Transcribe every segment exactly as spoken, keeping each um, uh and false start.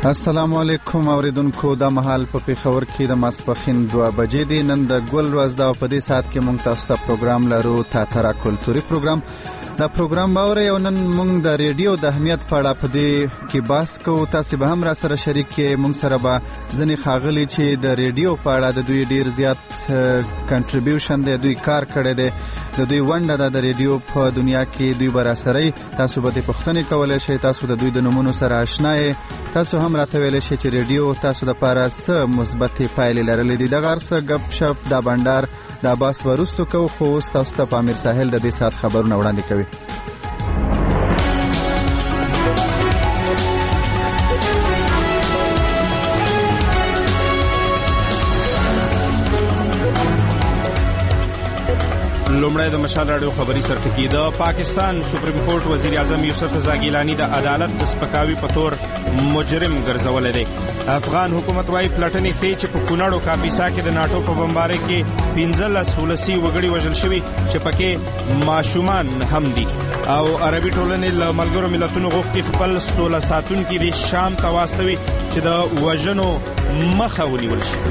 السلام علیکم اوریدونکو. د مهال په پیښور کې د ماسپښین دوه بجې دي. نن د ګل ورځ ده او په دې ساعت کې مونږ تاسو ته پروګرام لرو، تاتره کلتوري پروګرام. دا پروګرام باوري او نن مونږ د ریډیو د اهمیت په اړه په دې کې بحث کوو. تاسو به هم را سره شریک کې. مونږ سره به ځنې ښاغلي چې د ریډیو په اړه د دوی ډیر زیات کنټریبیوشن دی، دوی کار کړی دی، د دوی ونډه ده د ریډیو په دنیا کې، دوی به را سره. تاسو به د پوښتنې کولی شئ، تاسو د دوی د نومونو سره آشنا یې، تاسو هم راته ویلی شئ چې ریډیو تاسو دپاره څه مثبتې پایلې لرلې دي. دغه هر څه ګپ شپ دا بنډار دا بحث وروستو کوو، خو اوس تاسو ته په امیر ساحل د دې ساعت خبرونه وړاندې کوي. لومړی د مشال راډیو خبري سرټکی. د پاکستان سپریم کورټ وزیر اعظم یوسف رضا ګیلانی د عدالت د سپکاوي په تور مجرم ګرځولې دی. افغان حکومت وايي پلټنې ښیي چې په کونړ او کاپیسا کې د ناټو په بمبارۍ کې پنځلس ولسي وګړي وژل شوي چې پکې ماشومان هم دي. او عربي ټولنې له ملګرو ملتونو غوښتي خپل سوله ساتونکي د شام ته واستوي چې د وژنو مخه ونیول شي.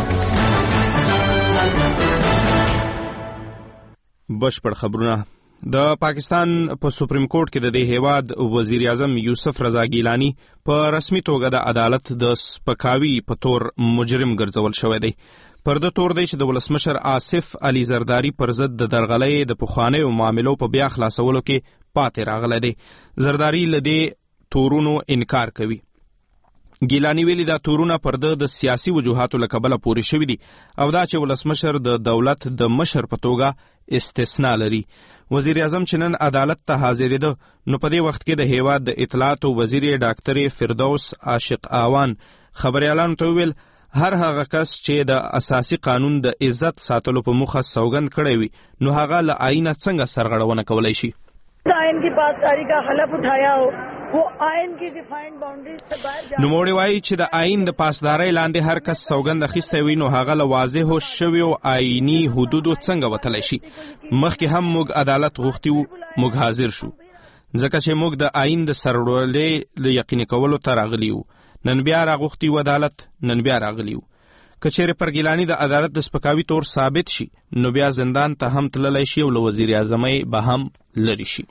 بشپړ خبرونه. د پاکستان په سپریم کورټ کې د دې هیواد وزیر اعظم یوسف رضا ګیلانی په رسمي توګه د عدالت د سپکاوي په تور مجرم ګرځول شوی دی. پر د تور دی چې د ولسمشر آصف علي زرداری پر ضد د درغلۍ د پخوانیو معاملو په بیا خلاصولو کې پاتې راغلی دی. زرداری له دې تورونو انکار کوي. ګیلانی ویلي دا تورونه پر د سیاسي وجوهاتو له کبله پورې شوي دي او دا چې ولسمشر د دولت د مشر په توګه استثنا لري. وزیر اعظم چې نن عدالت ته حاضرېده نو په دې وخت کې د هیواد د اطلاعات او وزیر ډاکټر فردوس عاشق آوان خبريالانو ته ویل هر هغه کس چې د اساسي قانون د عزت ساتلو په موخه سوګند کړی وي نو هغه له آئین څنګه سرغړونه کولی شي. آئین کی پاسداری کا حلف اٹھایا ہو وہ آئین کی ډیفاینډ باونډریز سے بهر جا. نوموړي وایي چې د آئین د پاسدارۍ لاندې هر کس سوګند اخیستی وي نو هغه له واضحو شویو آئیني حدودو څنګه وتلی شي. مخکې هم موږ عدالت غوښتي وو، موږ حاضر شو ځکه چې موږ د آئین د سرغړونې له یقیني کولو ته راغلي وو. نن بیا راغوښتي وو عدالت، نن بیا راغلي وو. که چیرې پر ګیلانی د عدالت د سپکاوي تور ثابت شي نو بیا زندان ته هم تللی شي او له وزیر اعظمۍ به هم لري شي.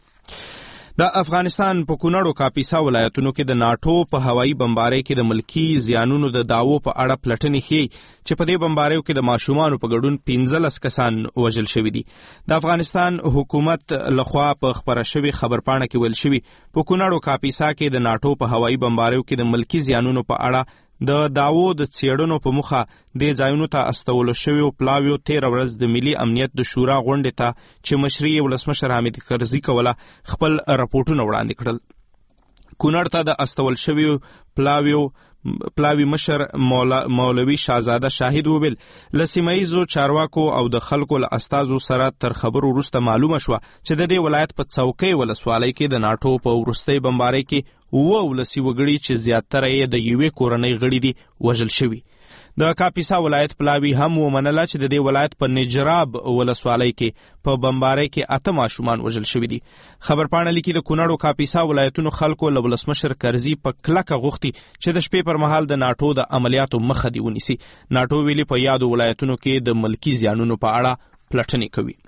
د افغانستان په کونړ او کاپیسا ولایتونو کې د ناټو په هوایي بمبارۍ کې د ملکی زیانونو د داوو په اړه پلټنې ښیي چې په دې بمباریو کې د ماشومانو په ګډون پنځلس کسان وژل شوي دي. د افغانستان حکومت لخوا په خبره شوي خبرپاڼه کې ویل شوي په کونړ او کاپیسا کې د ناټو په هوایي بمباریو کې د ملکی زیانونو په اړه د داوو د څېړنو په موخه د ځایونو ته استولو شویو پلاویو تېره ورځ د ملي امنیت د شورا غونډې ته چې مشري یې ولسمشر حامد کرزي کوله خپل رپورټونه وړاندې کړل. کونړ ته د استول شویو پلاویو پلاوی مشر مولا مولوي شاهزاده شاهد وویل له سیمهیزو چارواکو او د خلکو له استازو سره تر خبرو وروسته معلومه شوه چې د دې ولایت په څوکۍ ولسوالۍ کې د ناټو په وروستۍ بمبارۍ کې اووه ولسي وګړي چې زیاتره یې د یوې کورنۍ غړي دي وژل شوي. د کاپیسا ولایت پلاوی هم ومنله چې د دې ولایت په نجراب ولسوالۍ کې په بمبارۍ کې اته ماشومان وژل شوي دي. خبرپاڼه لیکي د کونړ او کاپیسا ولایتونو خلکو له ولسمشر کرزي په کلکه غوښتي چې د شپې پر مهال د ناټو د عملیاتو مخه دې ونیسي. ناټو ویلي په یادو ولایتونو کې د ملکی زیانونو په اړه پلټنې کوي.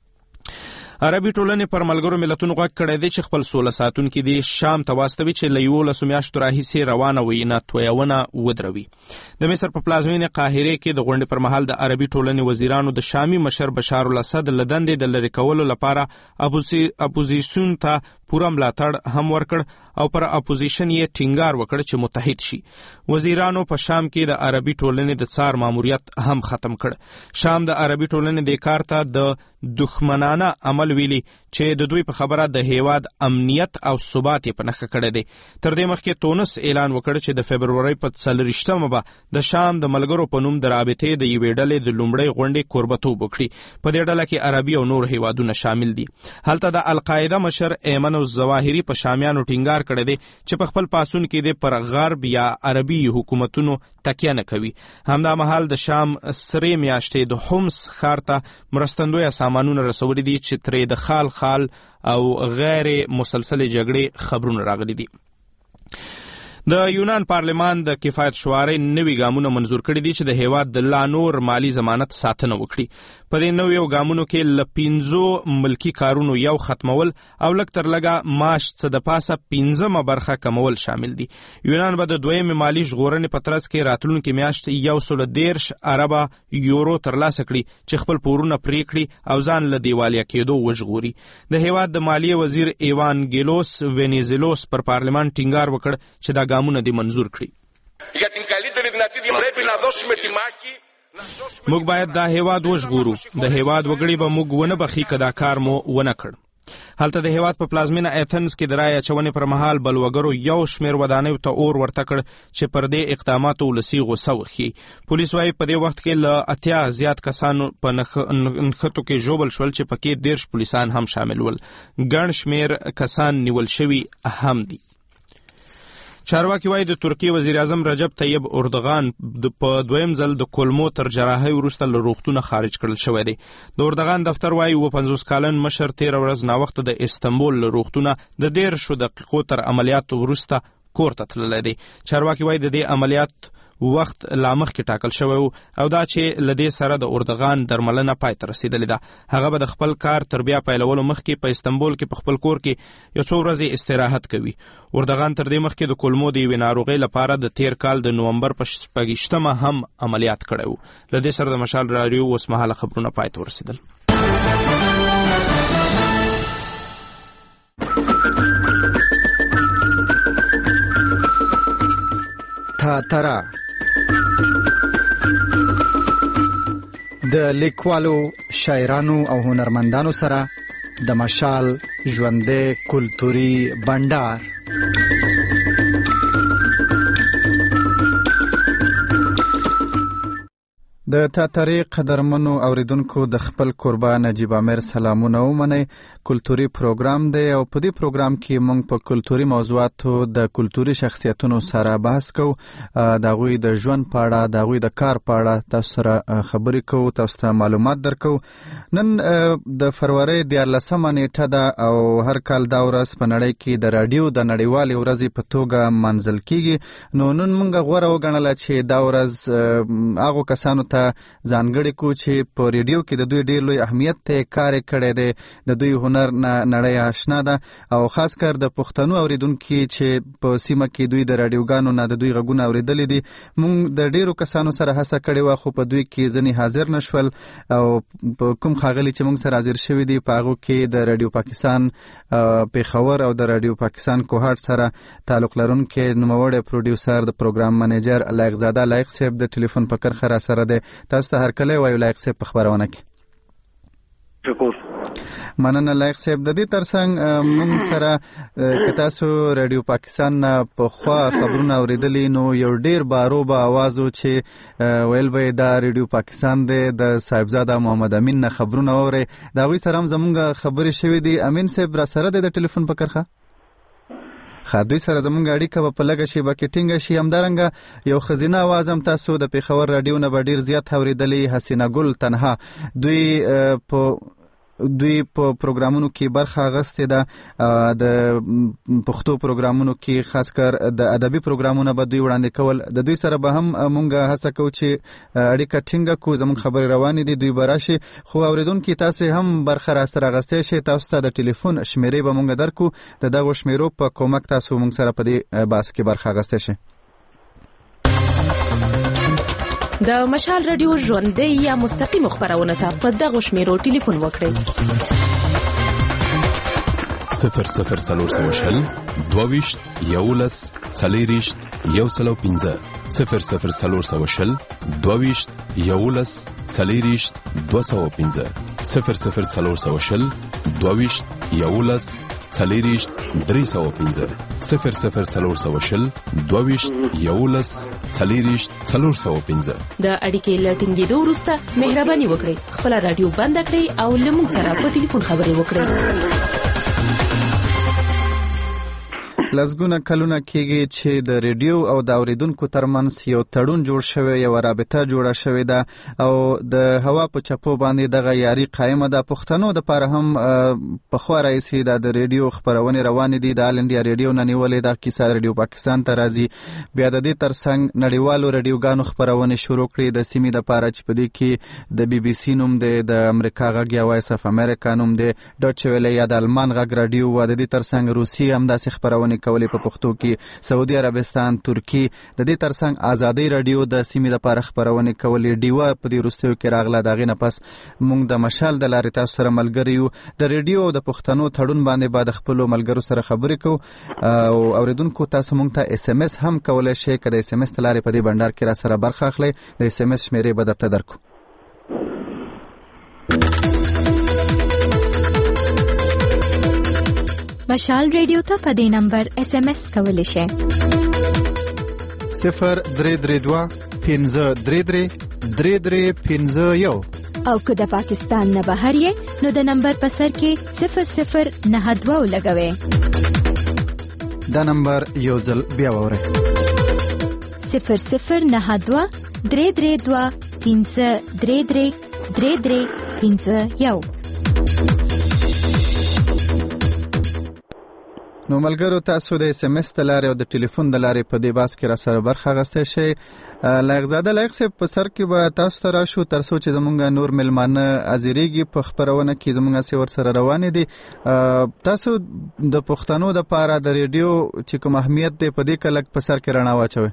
عربي ټولنې پر ملګرو ملتونو غږ کړی دی چې خپل سوله ساتونکي دې شام ته واستوي چې له یولسو میاشتو راهیسې روانه وینا تویونه ودروي. د مصر په پلازمینې قاهرې کې د غونډې پر مهال د عربي ټولنې وزیرانو د شامي مشر بشار الاسد له دندې د لرې کولو لپاره اپوزیسیون ته پوره ملاتړ هم ورکړ او پر اپوزیشن یې ټینګار وکړ چې متحد شي. وزیرانو په شام کې د عربي ټولنې د څار ماموریت هم ختم کړ. شام د عربي ټولنې د کار ته د دښمنانه عمل ویلي چې د دوی په خبره د هیواد امنیت او ثبات یې په نښه کړی دی. تر دې مخکې تونس اعلان وکړ چې د فبرورۍ په څلرویشتمه به د شام د ملګرو په نوم د رابطې د یوې ډلې د لومړۍ غونډې کوربتوب وکړي. په دې ډله کې عربي او نور هیوادونه شامل دي. هلته د القاعده مشر ایمن الظواهري په شامیانو ټینګار کړی دی چې په خپل پاڅون کې د پر غرب یا عربي حکومتونو تکیه نه کوي. همدا مهال د شام سرې میاشتې د حمص ښار ته مرستندویه سامانونه رسولي دي چې ترې د خال خال او غیر مسلسل جګړې خبرونه راغلي دي. د یونان پارلمان د کفایت شوارۍ نوي ګامونه منظور کړي دي چې د هیواد د لا نور مالی ضمانت ساتنه وکړي. په دې نویو ګامونو کې له پنځو ملکي کارونو یو ختمول او لږ تر لږه معاش څه د پاسه پنځمه برخه کمول شامل دي. یونان به د دویمې مالي ژغورنې په ترڅ کې راتلونکې میاشت یو سل دېرش اربه یورو ترلاسه کړي چې خپل پورونه پرې کړي او ځان له دیوالیا کېدو وژغوري. د هیواد د مالیې وزیر ایوانګیلوس وینیزیلوس پر پارلمان ټینګار وکړ چې دا ګامونه دې منظور کړي. موږ باید دا هیواد وژغورو. د هیواد وګړي به موږ ونه بخي که دا کار مو ونه کړ. هلته د هیواد په پلازمینه ایتنز کې د رایې اچونې پر مهال بلوګرو یو شمېر ودانیو ته اور ورته کړ چې پر دې اقداماتو ولسي غوسه وښيي. پولیس وایي په دې وخت کې له اتیا زیات کسانو په نښتو کې ژوبل شول چې پکې دېرش پولیسان هم شامل ول. ګڼ شمېر کسان نیول شوي هم دي. چارواکي وایي د ترکیې وزیر اعظم رجب طیب اردغان په دویم ځل د کولمو تر جراحۍ وروسته له روغتونه خارج کړل شوی دی. د اردغان دفتر وایي اووه پنځوس کلن مشر تېره ورځ ناوخته د استنبول له روغتونه د دېرشو دقیقو تر عملیاتو وروسته کور ته تللی دی. چارواکي وایي د دې عملیات وخت لا مخکې ټاکل شوی و او دا چې له دې سره د اردغان درملنه پای ته رسېدلې ده. هغه به د خپل کار تر بیا پیلولو مخکې په استنبول کې په خپل کور کې یو څو ورځې استراحت کوي. اردغان تر دې مخکې د کولمو د یوې ناروغۍ لپاره د تیر کال د نومبر په شپږیشتمه هم عملیات کړی و. له دې سره د مشال راډیو اوسمهاله خبرونه پای ته ورسېدل. تاترا د لیکوالو، شاعرانو او هنرمندانو سره د مشال ژوندی کلتوري بنډار. د تاترې قدرمنو اوریدونکو د خپل کوربه نجیب امیر سلامونه ومنئ. کلتوري پروګرام دی او په دې پروګرام کې موږ په کلتوري موضوعاتو د کلتوري شخصیتونو سره بحث کوو. د هغوی د ژوند په اړه، د هغوی د کار په اړه تاسو سره خبرې کوو، تاسو ته معلومات درکو. نن د فروری دیارلسمه نیټه ده او هر کال دا ورځ په نړۍ کې د راډیو د نړیوالې ورځې په توګه منځل کیږي. نو نن موږ غوره وګڼله چې دا ورځ هغو کسانو ته ځانګړې کو چې په ریډیو کې د دوی ډېر لوی اهمیت ته کار کړی دی، د دوی هنر نه نړۍ آشنا ده او خاص کر د پښتنو اوریدونکو چې په سیمه کې دوی د راډیوګانو نه د دوی غږونه اوریدلې دي. موږ د ډېرو کسانو سره هڅه کړې وه خو په دوی کې ځینې حاضر نشول او په کوم ښاغلي چې موږ سره حاضر شوي دي په هغو کې د راډیو پاکستان پېښور او د راډیو پاکستان کوهاټ سره تعلق لرونکی نوموړی پروډیوسر د پروګرام منیجر لایق زاده لایق صاحب د ټلیفون په کرښه را سره دی. تاسو ته هرکلی وایو لایق صاحب په خبرونه کې. شکر. مننه لایق صاحب. د دې ترڅنګ موږ سره که تاسو راډیو پاکستان نه پخوا خبرونه اورېدلي نو یو ډېر باروبه اواز و چې ویل به یې دا راډیو پاکستان دی، د صاحبزاده محمد امین نه خبرونه واورئ. د هغوی سره هم زموږ خبرې شوې دي. امین صاحب را سره دی د ټلیفون په کرښه؟ ښه، دوی سره زموږ اړیکه به په لږه شیبه کې ټینګه شي. همدارنګه یو ښځینه اواز هم تاسو د پېښور راډیو نه به ډېر زیات اورېدلی، حسینه ګل تنها. دوی په دوی په پروګرامونو کې برخه اخیستې ده. د پښتو پروګرامونو کې خاص کر د ادبي پروګرامونه به دوی وړاندې کول. د دوی سره به هم مونږ هڅه کوو چې اړیکه ټینګه کړو. زموږ خبرې روانې دي، دوی به راشي. خو اوریدونکي تاسې هم برخه راسره اخیستی شئ. تاسو ته د ټلیفون شمېرې به مونږ درکړو. د دغو شمېرو په کومک تاسو مونږ سره په دې بحث کې برخه اخیستی شئ. د مشال راډیو ژوندۍ یا مستقیم خبرونه ته په دغو شمیرو ټلیفون وکړئ: صفر صفر څلور سوه شل دوه ویشت یولس څلېرویشت یو سل او پنځه صفر صفر څلور سوه شل دوه ویشت یولس څلېرویشت دوه سوه پنځه صفر صفر څلور سوه شل دوه ویشت یولس څلېرویشت درې سوه پنځه صفر صفر څلور سوه شل دوه ویشت یولس څلېرویشت څلور سوه پنځه. د اړیکې له ټینګېدو وروسته مهرباني وکړئ خپله راډیو بنده کړئ او له موږ سره په ټلیفون خبرې وکړئ. لسګونه کلونه کېږي چې د ریډیو او د اوریدونکو ترمنځ یو تړون جوړ شوی، یو رابطه جوړه شوې ده او د هوا په چپو باندې دغه یاري قائمه ده. پښتنو د پاره هم په خوا راځي د ریډیو خبرونه روان دي. د آل انډیا ریډیو نه نیولې د کیسه ریډیو پاکستان ته راځي، بیا د دې ترڅنګ نړیوالو ریډیوګانو خبرونه شروع کړې د سیمې د پاره چې په دې کې د بي بي سي نوم دی، د امریکا غږ یا وایس اف امریکا نوم دی، ډاچ ویله یا د آلمان غږ رادیو و، د دې ترڅنګ روسي هم داسې خبرونه کولې په پښتو کې، سعودي عربستان، ترکی، د دې ترڅنګ آزادۍ رادیو د سیمې لپاره خبرونه کولې. ډیوا په دې وروستیو کې راغله. دغه نه پس موږ د مشال د لارې تاسو سره ملګری یو. د ریډیو او د پښتنو تړون باندې بعد خپل ملګرو سره خبرې کوو او اوریدونکو تاسو موږ ته اس ام اس هم کولای شئ. کله اس ام اس تلارې په دې بندر کې را سره برخه اخلي، د اس ام اس شمیرې به درته درکو. مشال ریډیو ته په دې نمبر اس ام اس کولی شئ صفر درې درې دوه پنځه درې درې درې درې پنځه یو. او که د پاکستان نه بهر یې نو د نمبر په سر کې صفر صفر نه دوه ولګوئ. دا نمبر یو ځل بیا واورئ: صفر صفر نه دوه درې درې دوه پنځه درې درې درې درې پنځه یو. نو ملګرو تاسو د اس ام اس د لارې او د ټلیفون د لارې په دې باس کې را سره برخه اخیستی شئ. لایقزاده لایق صاحب په سر کې به تاسو ته راشو تر څو چې زمونږ نور ملمانه حاضرېږي په خپرونه کې زمونږ هسې ورسره روانې دي. تاسو د پښتنو دپاره د ریډیو چې کوم اهمیت دی په دې کې لږ په سر کې رڼا واچوئ.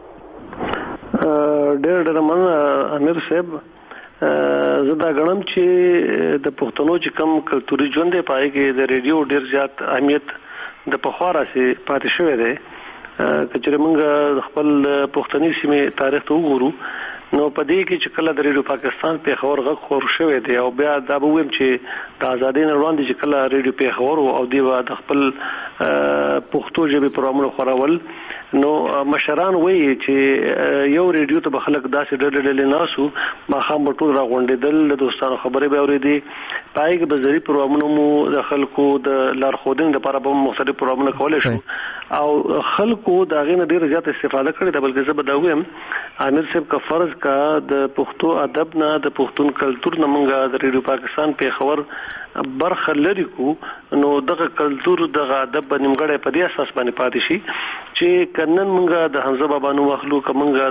ډېر ډېر مننه امیر صاحب. زه دا ګڼم چې د پښتنو چې کوم کلتوري ژوند دی په هغې کې د ریډیو ډېر زیات اهمیت د پخوا راځي پاتې شوی دی. که چېرې موږ خپل پښتني سیمې تاریخ ته وګورو نو په دې کې چې کله د ریډیو پاکستان پېښور غږ خور شوی دی او بیا دا به ووایم چې د ازادۍ نه وړاندې چې کله ریډیو پېښور او دوی به د خپل پښتو ژبې پروګرامونه خورول نو مشران وایي چې یو ریډیو ته به خلک داسې ډلې ډلې ناسو ماښام به ټول راغونډېدل، د دوستانو خبرې به اورېدې، په هغې کې به زرعي پروګرامونه مو د خلکو د لارښودنې لپاره به مختلف پروګرامونه کولی شو او خلکو د هغې نه ډېره زیاته استفاده کړې ده. بلکې زه به دا ووایم امیر صاحب که فرض کا د پښتو ادب نه د پښتون کلتور نه موږ د ریډیو پاکستان پېښور برخه لري کو نو دغه کلتور دغه ادب به نیمګړی په دې اساس باندې پاتې شي چې کنن موږ د حمزه بابا نوم واخلو، که موږ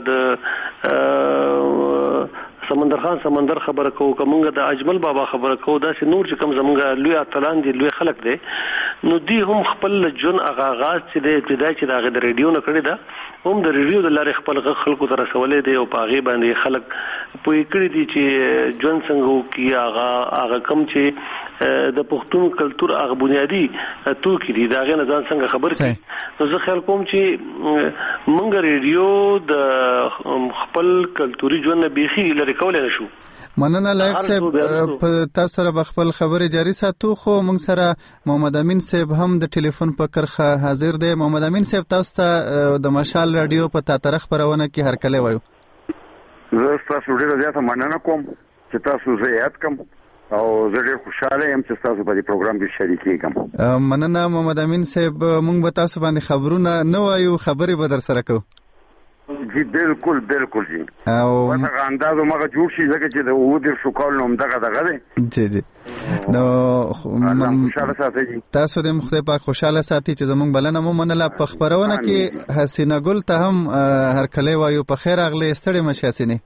د سمندر خان سمندر خبره کوو، که موږ د اجمل بابا خبره کوو، داسې نور چې کوم زموږ لوی اتلان دي، لوی خلک دي، نو دوی هم خپل ژوند هغه آغاز چې د ابتدا چې د هغې د ریډیو نه کړې ده هم د ریډیو د لارې خپل غږ خلکو ته رسولی دی او په هغې باندې خلک پوه کړي دي چې ژوند څنګه وکړي. هغه هغه کوم چې د پښتون کلتور هغه بنیادي توکي دي د هغې نه ځان څنګه خبر کړي. نو زه خیال کوم چې موږ ریډیو د خپل کلتوري ژوند نه بیخي لرې کولی نه شو. مننه لایق صاحب، په تاسو سره به خپل خبرې جاري ساتو، خو موږ سره محمد امین صاحب هم د ټلیفون په کرښه حاضر دی. محمد امین صاحب تاسو ته د مشال رادیو په تاتره خپرونه کې هرکلی وایو. زه ستاسو ډېره زیاته مننه کوم چې تاسو زه یاد کړم او زه ډېر خوشحاله یم چې تاسو په دې پروګرام کې شریک کېږم. مننه محمد امین صاحب، موږ به تاسو باندې خبرونه نه وایو، خبرې به در سره کوو. جی بالکل بالکل جی او هغه اندازو مغه جوړ شي ځکه چې د و دې شو کال نوم دغه دغه دی. جی جی نو خوشاله ساتي جی تاسو د مخ ته پاک خوشاله ساتي چې زمونږ بلنه مو منله. په خبرونه کې حسینه ګل ته هم هر کله وایو په خیر اغلی ستړي مشاسینه.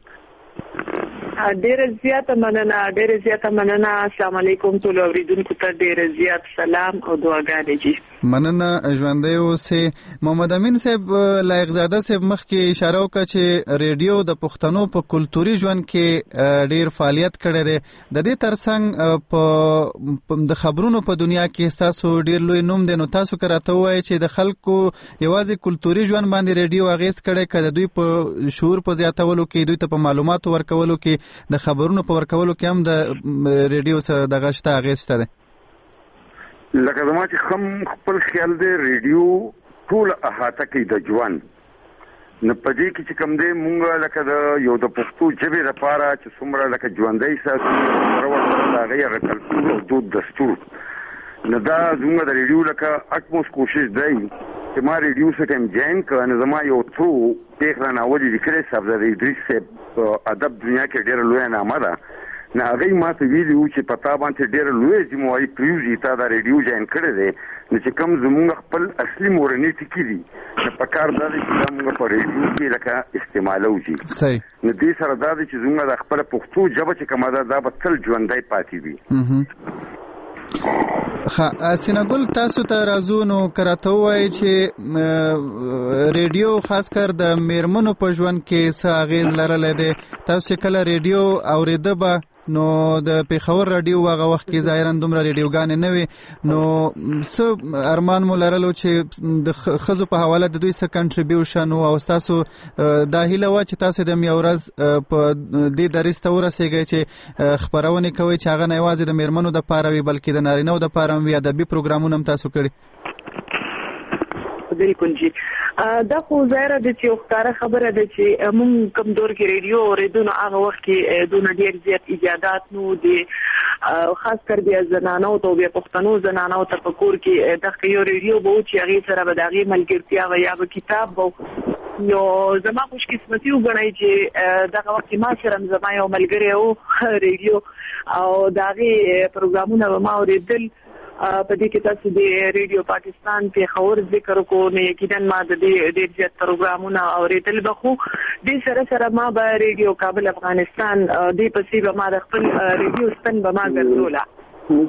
ډېر زیات مننه ډېر زیات مننه. السلام علیکم ټول اوریدونکو ته ډېر زیات سلام او دعاګانې جی. مننه ژوندی اوسئ. محمد امین صاحب لایقزاده صاحب مخکې اشاره وکړه چې ریډیو د پښتنو په کلتوري ژوند کې ډېر فعالیت کړی دی. د دې ترڅنګ په د خبرونو په دنیا کې ستاسو ډېر لوی نوم دی، نو تاسو که راته ووایئ چې د خلکو یوازې کلتوري ژوند باندې ریډیو اغېز کړی که د دوی په شعور په زیاتولو کې، دوی ته په معلوماتو ورکولو کې، د خبرونو په ورکولو کې هم د ریډیو سره دغه شته اغېز شته دی؟ لکه زما چې خم خپل خیال دی ریډیو ټول احاطه کوي د ژوند، نو په دې کې چې کوم دی مونږ لکه د یو د پښتو ژبې لپاره چې څومره لکه ژوندی ساتو سره ورسره د هغې هغه کلتور او دود دستور، نو دا زموږ د ریډیو لکه اټموس کوشش دی چې ما ریډیو سره ټیم جوین کړ نو زما یو تھرو پیغلا ناوړي لیکل صاحب د ادریس صاحب ادب دنیا کې ډېر لوی نامه ده نه هغه ما ته ویلو چې پتا باندې ډېر لوی جمعوي پریوزي تا دا ریډیو جوین کړی دی نو چې کوم زموږ خپل اصلي مورنۍ ټکی دي په کار دا چې موږ په ریډیو کې لکه استعمالو شي صحیح نو دې سره دا چې زموږ د خپل پښتو ژبه چې کومه ده دا به تل ژوندۍ پاتې وي. ها سینګل تاسو ته راځو نو کراته وای چې ریډیو خاص کر د میرمنو په ژوند کې څه اغیز لرلې ده تاسو کله ریډیو اوریده به نو د پیښور رادیو هغه وخت کې ظاهرا دومره ریډیوګانې نه وي نو څه ارمان مو لرلو چې د ښځو په حواله د دوی څه کنټریبیوشن او تاسو دا هیله وه چې تاسو د یو ورځ په دې دریځ ته ورسېږئ چې خپرونې کوئ چې هغه نه یوازې د میرمنو دپاره وي بلکې د نارینهو دپاره هم وي ادبي پروګرامونه هم تاسو کړي. بالکل جی دا خو ظاهره د چې ښکاره خبره ده چې موږ کوم دور کې ریډیو اورېدو نو هغه وخت کې دونه ډېر زیات ایجادات نو د خاص کر بیا زنانو ته بیا پښتنو زنانو ته په کور کې دغه یو ریډیو به چې هغې سره به د هغې ملګرتیا وه یا به کتاب به نو زما خوش قسمتي وګڼئ چې دغه وخت ما سره زما یو ملګری و ریډیو او د هغې پروګرامونه به ما اورېدل په دې کې تاسو د ریډیو پاکستان پیښور ذکر کو نه یقینا ما د دې ډېر زیات پروګرامونه اورېدل به خو دې سره سره ما به ریډیو کابل افغانستان دې پسې به ما د خپل ریډیو ستن به ما ګرځوله او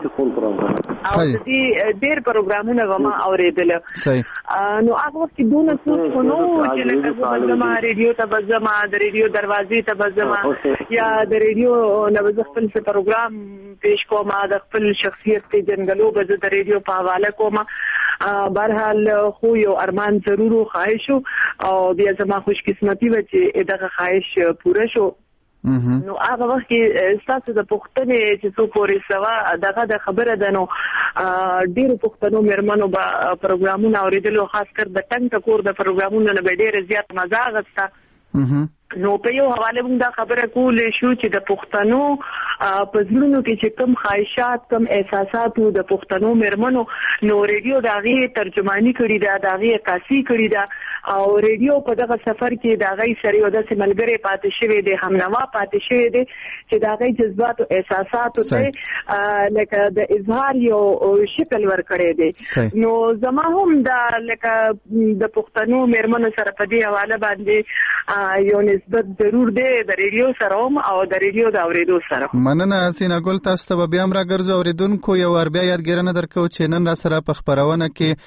د دې ډېر پروګرامونه به ما اورېدل نو هغه وخت کې دونه څوک خو نه و چې لکه زه به زما ریډیو ته به ځم د ریډیو دروازې ته به ځم یا د ریډیو نه به زه خپل څه پروګرام پیش کوم د خپل شخصیت پیژندلو به زه د ریډیو په حواله کوم. بهرحال خو یو ارمان ضرور و خواهش او بیا زما خوش قسمتي وه چې دغه خواهش پوره شو. نو هغه وخت کې ستاسو د پوښتنې چې څو پورې سوه دغه د خبره ده نو ډېرو پښتنو مېرمنو به پروګرامونه اورېدلو خاص کر د ټنګ ټکور د پروګرامونو نه به ډېره زیات مزه اخسته. نو په یو حواله موږ دا خبره کولې شو چې د پښتنو په زړونو کې چې کوم خواهشات کوم احساسات وو د پښتنو مېرمنو نو ریډیو د هغې ترجماني کړې ده د هغې عکاسي کړې ده او ریډیو په دغه سفر کې د هغې سره یو داسې ملګری پاتې شوی دی همنوا پاتې شوی دی چې د هغې جذبات او احساساتو ته لکه د اظهار یو شکل ورکړی دی. نو زما هم دا لکه د پښتنو مېرمنو سره په دې حواله باندې یو نسبت ضرور دی د ریډیو سره هم او د ریډیو د اورېدو سره. مننه سینګل تاسو ته بیا هم راګرځو اورېدونکو یو ور بیا یادګیرنه درکو چې نن را سره په خپرونه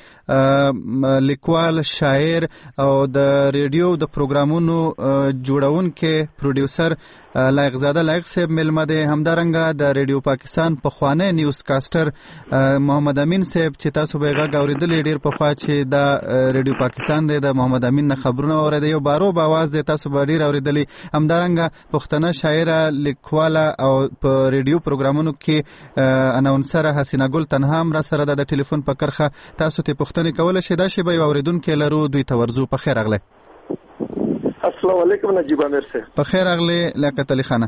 کې لیکوال شاعر او د ریډیو د پروګرامونو جوړونکی پروډیوسر لایق زاده لایق صاحب ملمه دی همدارنګه د ریډیو پاکستان پخوانی نیوز کاسټر محمد امین صاحب چې تاسو به غږ اورېدلې ډېر پخوا چې دا ریډیو پاکستان دی د محمد امین نه خبرونه اورېدل یو باروب आवाज دی تاسو به ډېر اورېدلې همدارنګه پښتنه شاعره لیکواله او په ریډیو پروګرامونو کې اناونسر حسینه ګل تنها هم را سره د ټلیفون په کرخه تاسو ته پوښتنې کولی شئ دا شی به یو اورېدونکی لرو دوی ته ورځو. په خیر راغلی. السلام علیکم نجیب امیر صاحب. په خیر راغلی لیاقت علي خانه.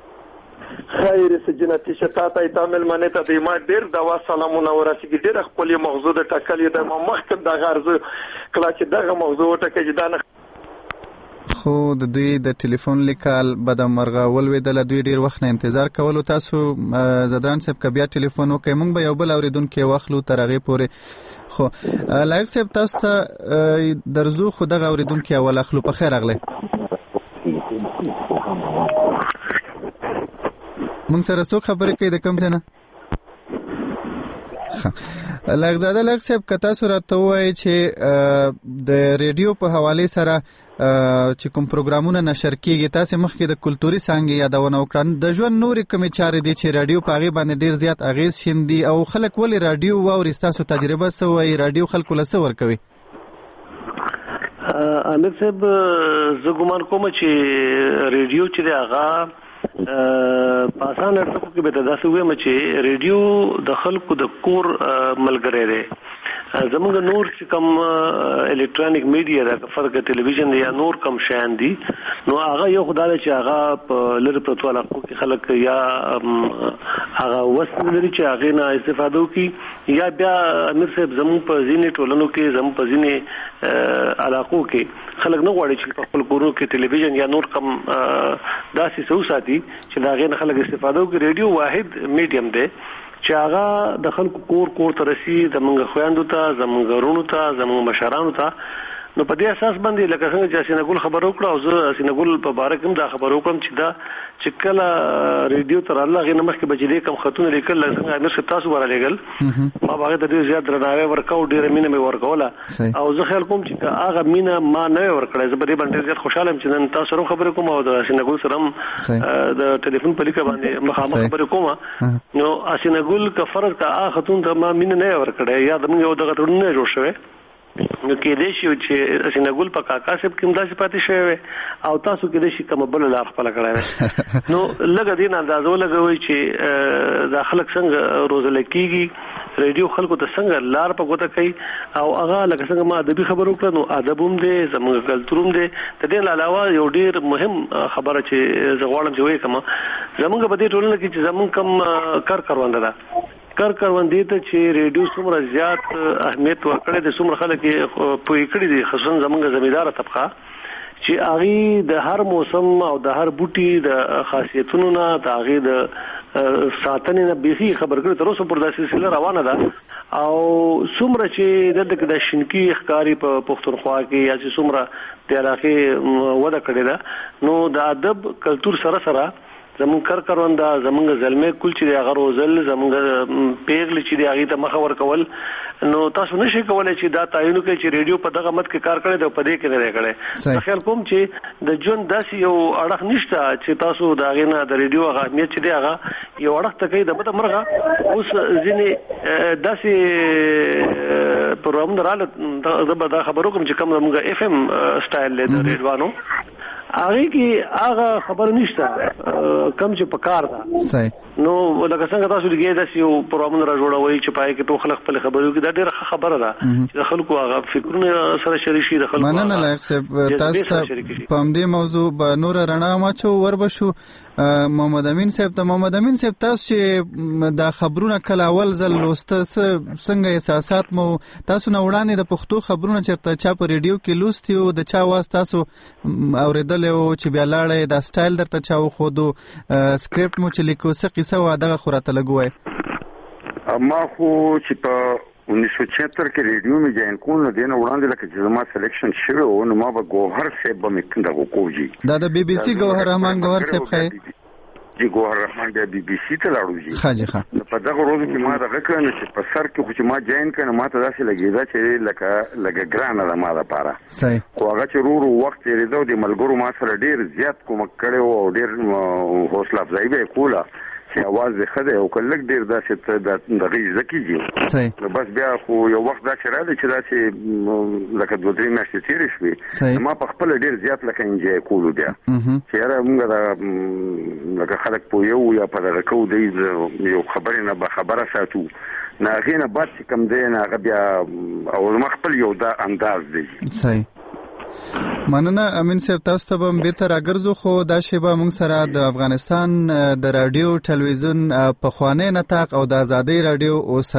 خیر سجنتی شتا ته تامل منه ته د ما ډیر دوا سلامونه ورسېږي ډیر خپل موضوع د ټاکلې د مخکې د غرض کله چې دغه موضوع ټاکې دا خو د دوی د ټلیفون لیکال بد مرغه ولویدل دوی ډیر وخت نه انتظار کولو. تاسو زدران صاحب ک بیا ټلیفون وکړئ موږ به یو بل اوریدونکو واخلو تر هغه پورې. خو لایق صاحب تاسو ته درزو خو دغه اوریدونکو اول اخلو. په خیر راغلی. مونږ سره څوک خبرې کوي د کوم ځای نه؟ لایق زاده لایق صاحب که تاسو راته ووایئ چې د ریډیو په حوالې سره چې کوم پروګرامونه نشر کیږي تاسو مخکې د کلتوري څانګې یادونه وکړه د ژوند نورې کومې چارې دي چې رادیو په هغې باندې ډېر زیات اغېز شیندي او خلک ولې رادیو واوري ستاسو تجربه څه وایي رادیو خلکو له څه ورکوي؟ امیر صاحب زه ګمان کوم چې ریډیو چې دی هغه په اسانه ټکو کې به تاسو وایم چې ریډیو د خلکو د کور ملګری دی زموږ نور چې کوم الکترونیک میډیا دا فرق ټلویزیون یا نور کوم شان دي نو هغه یو خدای چې هغه په لری پروتو علاقو کې خلک یا هغه وسل لري چې هغه نه استفاده وکي یا بیا امیر صاحب زموږ په ځینې ټولنو کې زموږ په ځینې علاقو کې خلک نه غواړي چې په خپل کورونو کې ټلویزیون یا نور کوم داسې څه ساتي چې دا غیر خلک استفاده وکړي. ریډیو واحد میډیم دی چې هغه د خلکو کور کور ته رسي زمونږ خويندو ته زمونږ ورونو ته زمونږ مشرانو ته. نو په دې اساس باندې لکه څنګه چې سینګل خبر وکړه او زه سینګل په باره کې دا خبر وکړم چې دا چې کله ریډیو تر الله غي نمخ کې بجې کم خطونه لیکل څنګه امیر صاحب تاسو ورالېګل ما باغ ته ډیر زیات درناوی ورکاو ډیر مینه مې ورکوله او زه خیال کوم چې هغه مینه ما نه ورکړې زه به دې باندې زیات خوشاله یم چې نن تاسو سره خبرې کوم او د سینګل سره د ټلیفون په لیکه باندې مخامخ خبرې کوم. نو سینګل کا فرض کا هغه خطون ته ما مینه نه ورکړې یا د موږ یو دغه ټولنه جوړ شوه نو کې دې شي چې سینګل په کاکا صاحب کوم داسې پاتې شوی او تاسو کې دې شي کوم بل لار خپل کړای نو لګ دین اندازو لګوي چې د خلک څنګه روزل کیږي ریډیو خلکو ته څنګه لار په ګوته کوي او هغه لکه څنګه ما ادبي خبرو کړو نو ادبوم دې زموږ کلتوروم دې د دې علاوه یو ډیر مهم خبره چې زغوالم چې وې کوم زموږ په دې ټولنه کې چې زموږ کم کار کاروان ده کار کاروندې ته چې ریډیو څومره زیات اهمیت ورکړي د څومره خلک په کړي دي خصوصا زمونږ زمیدار طبقه چې هغه د هر موسم او د هر بوټي د خاصیتونو نه د هغه د ساتنې نه به خبر کړي تر اوسه پر داسې سلسله روانه ده او څومره چې د شینکی ښکاری په پښتونخوا کې یا چې څومره د علاقې وده کړي ده نو د ادب کلچر سره سره زمون کار کاروندا زمونږ زلمه کول چې هغه روزل زمونږ پیغل چې هغه ته مخ ور کول نو تاسو نشئ کولای چې دا تعین کوي چې ریډیو په دغه مت کې کار کړي د پدې کې نه کړي. خیال کوم چې د جون داسې یو اړه نشته چې تاسو دا غینه د ریډیو هغه اهمیت چې دی هغه یو اړه ته کوي د بده مرغه اوس ځینې داسې پروګرام دراله دا خبرو کوم چې کوم موږ اف ام سټایل له ریډوانو هغه کې هغه خبر نشته کم چې پکار ده صحیح. نو لکه څنګه تاسو لګي دا یو پروګرام را جوړوي چې پای کې ټول خلک خپل خبرو کې دا ډیره خبره ده چې خلکو هغه فکرونه سره شریک شي د خلکو مننه لایق صاحب تاسو په دې موضوع به نور رڼا ماچو وربشو. محمد امین صاحب ته محمد امین صاحب تاسو چې دا خبرونه کله اول ځل لوسته څنګه احساسات مو تاسو نه وړاندې د پښتو خبرونه چرته چا په ریډیو کې لوستي او د چا واس تاسو اوریدل او چې بیا لاړې دا سټایل درته چا خو دو سکرپټ مو چې لیکو څه قصه و دغه خورته لګوي ما خو چې په उन्नीस सौ छिहत्तर के रेडियो में जैन कौन न देना उड़ान दिला कि जमा सिलेक्शन शुरू हो न मां गोहर से बमिकंदा को कोजी दादा बीबीसी गोहर रहमान गोहर से खे जी गोहर रहमान दे बीबीसी ته لاړو جی ها جی ها په دغه روز کې ما دغه کړنه چې په سر کې خو چې ما جاین کنه ما ته داسې لګیدا چې لکه لکه ګرانه ده ما لپاره صحیح خو هغه چې ورو وخت یې زو د ملګرو ما سره ډیر زیات کوم کړو او ډیر حوصله افزایی به کوله چې आवाज یې خده او کلک ډیر داسې د دغه ځکیږي صحیح نو بس بیا خو یو وخت دا چې راځي چې داسې لکه دوه درې میاشتې تیرې شوې ما په خپل ډیر زیات لکه انجوای کولو بیا چې یاره موږ دا لکه خلک په یو یا په دغه کو دی یو خبرې نه به خبره ساتو نه هغې نه بعد چې کوم دی نه هغه بیا او ما خپل یو دا انداز دی صحیح. مننه امین صاحب تاسو ته به بیرته راګرځو خو دا شیبه موږ سره د افغانستان د رادیو ټلویزیون په خوانې نطاق او د ازادي رادیو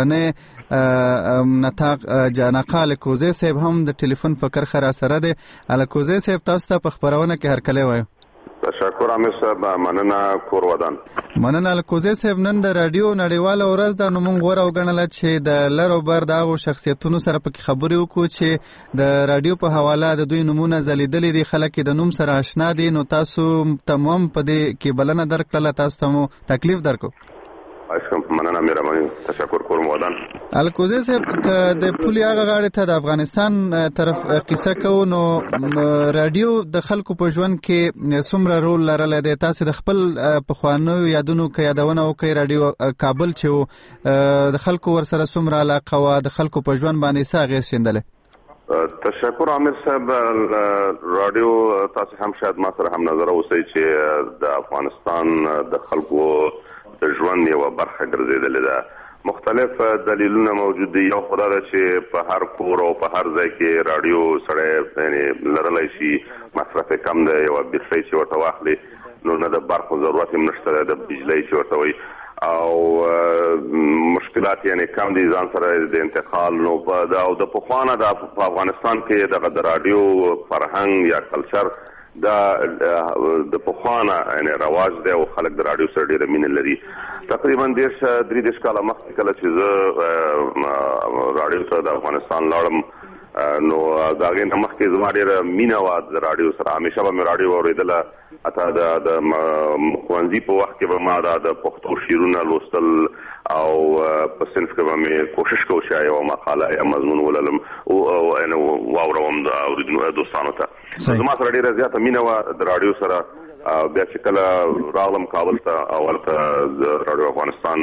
اوسنه نطاق جانقال کوزه صاحب هم د ټلیفون په کرخه را سره دی. ال کوزه صاحب تاسو ته په خبرونه کې هر کله وایو تشکر امیر صاحب مننه کور ودان مننه ال کوزه صاحب نن د رادیو نړیواله ورځ د نوم غوړه وګڼل چې د لرو بر دغه شخصیتونو سره په خبرې وکړو چې د رادیو په حواله د دوی نمونه زلیدلې دي خلک د نوم سره آشنا دي نو تاسو تمام په دې کې بلنه درکړه تاسو ته تکلیف درکو اسکم مننه مهرباني تشکر کوم ودان الکوزه صاحب د پولي هغه غاړه ته د افغانستان طرف قصه کو نو رادیو د خلکو په ژوند کې څومره رول لرلی دی تاسو د خپل پخوانو یادونو کې یادونه وکړئ رادیو کابل چې د خلکو ورسره څومره علاقه و د خلکو په ژوند باندې څه اغېز شیندلی تشکر امیر صاحب رادیو تاسو هم شاید ما سره هم نظر اوسئ چې د افغانستان د خلکو د ژوند یو برخه ګرځېدلې ده مختلف دلیلونه موجود دي. یو خدای ده چې په هر کور او په هر ځای کې رادیو سره یعنی لرلای شي، مصرف کم دی، یو بیټرۍ چې ورته واخلي نو نه د برقو ضرورت هم نشته، د بجلی چې ورته وایي او مشکلات یعنی کم دي ځان سره د انتقال. نو او د پخوانه د په افغانستان کې دغه د رادیو فرهنګ یا کلچر دا د پخوانه یعنی رواج دی او خلک د رادیو سره ډېره مینه لري. تقریبا دېرش درې دېرش کاله مخکې کله چې زه رادیو ته د افغانستان لاړم نو د هغې نه مخکې زما ډېره مینه وه د رادیو سره. همیشه به مې رادیو اورېدله، حتی د ښوونځي په وخت کې به ما دا د پښتو شعرونه لوستل او په صنف کې به مې کوشش کوم چې یوه مقاله یا مضمون ولولم او واورم د اورېدونکو دوستانو ته. زما سره ډېره زیاته مینه وه د رادیو سره. بیا چې کله راغلم کابل ته او هلته د رادیو افغانستان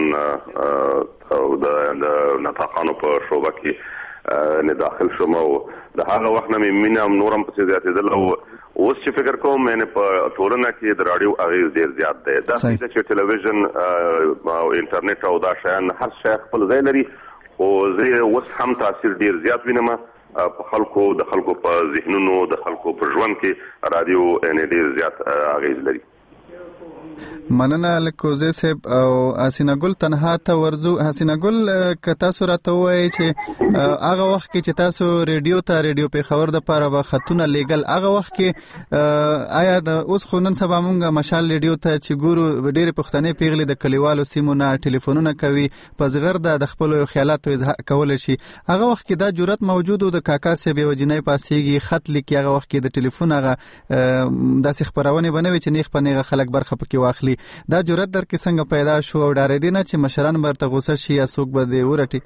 د نطاقانو په شعبه کې نه داخل شوم او د هغه وخت نه مې مینه نورم پسې زیاتېدل او اوس چې فکر کوم یعنې په ټولنه کې د رادیو اغېز ډېر زیات دی. داسې ده چې ټلویزیون او انټرنیټ او دا شیان هر شی خپل ځای لري، خو زه اوس هم تاثیر ډېر زیات وینم په خلکو د خلکو په ذهنونو د خلکو په ژوند کې رادیو یعنې ډېر زیات اغېز لري. مننه لکوزی صاحب. او حسینه ګل تنها ته ورځو. حسینه ګل که تاسو راته ووایئ چې هغه وخت کې چې تاسو ریډیو ته ریډیو پېښور دپاره به خطونه لیږل، هغه وخت کې آیا د اوس خو نن سبا مونږ مشال ریډیو ته چې ګورو ډېرې پښتنې پیغلې د کلیوالو سیمو نه ټلیفونونه کوي، په زغر د خپلو خیالاتو اظهار کولی شي. هغه وخت کې دا جرأت موجود و د کاکا صاحب یوه جینۍ پاسېږي خط لیکي، هغه وخت کې د ټلیفون هغه داسې خپرونې به نه وي چې نیغ په نیغه خلک برخه پکې واخلي. دا جرأت در کې څنګه پیدا شو او ډارېدې نه چې مشران به ورته غوسه شي یا څوک به دې ورټي؟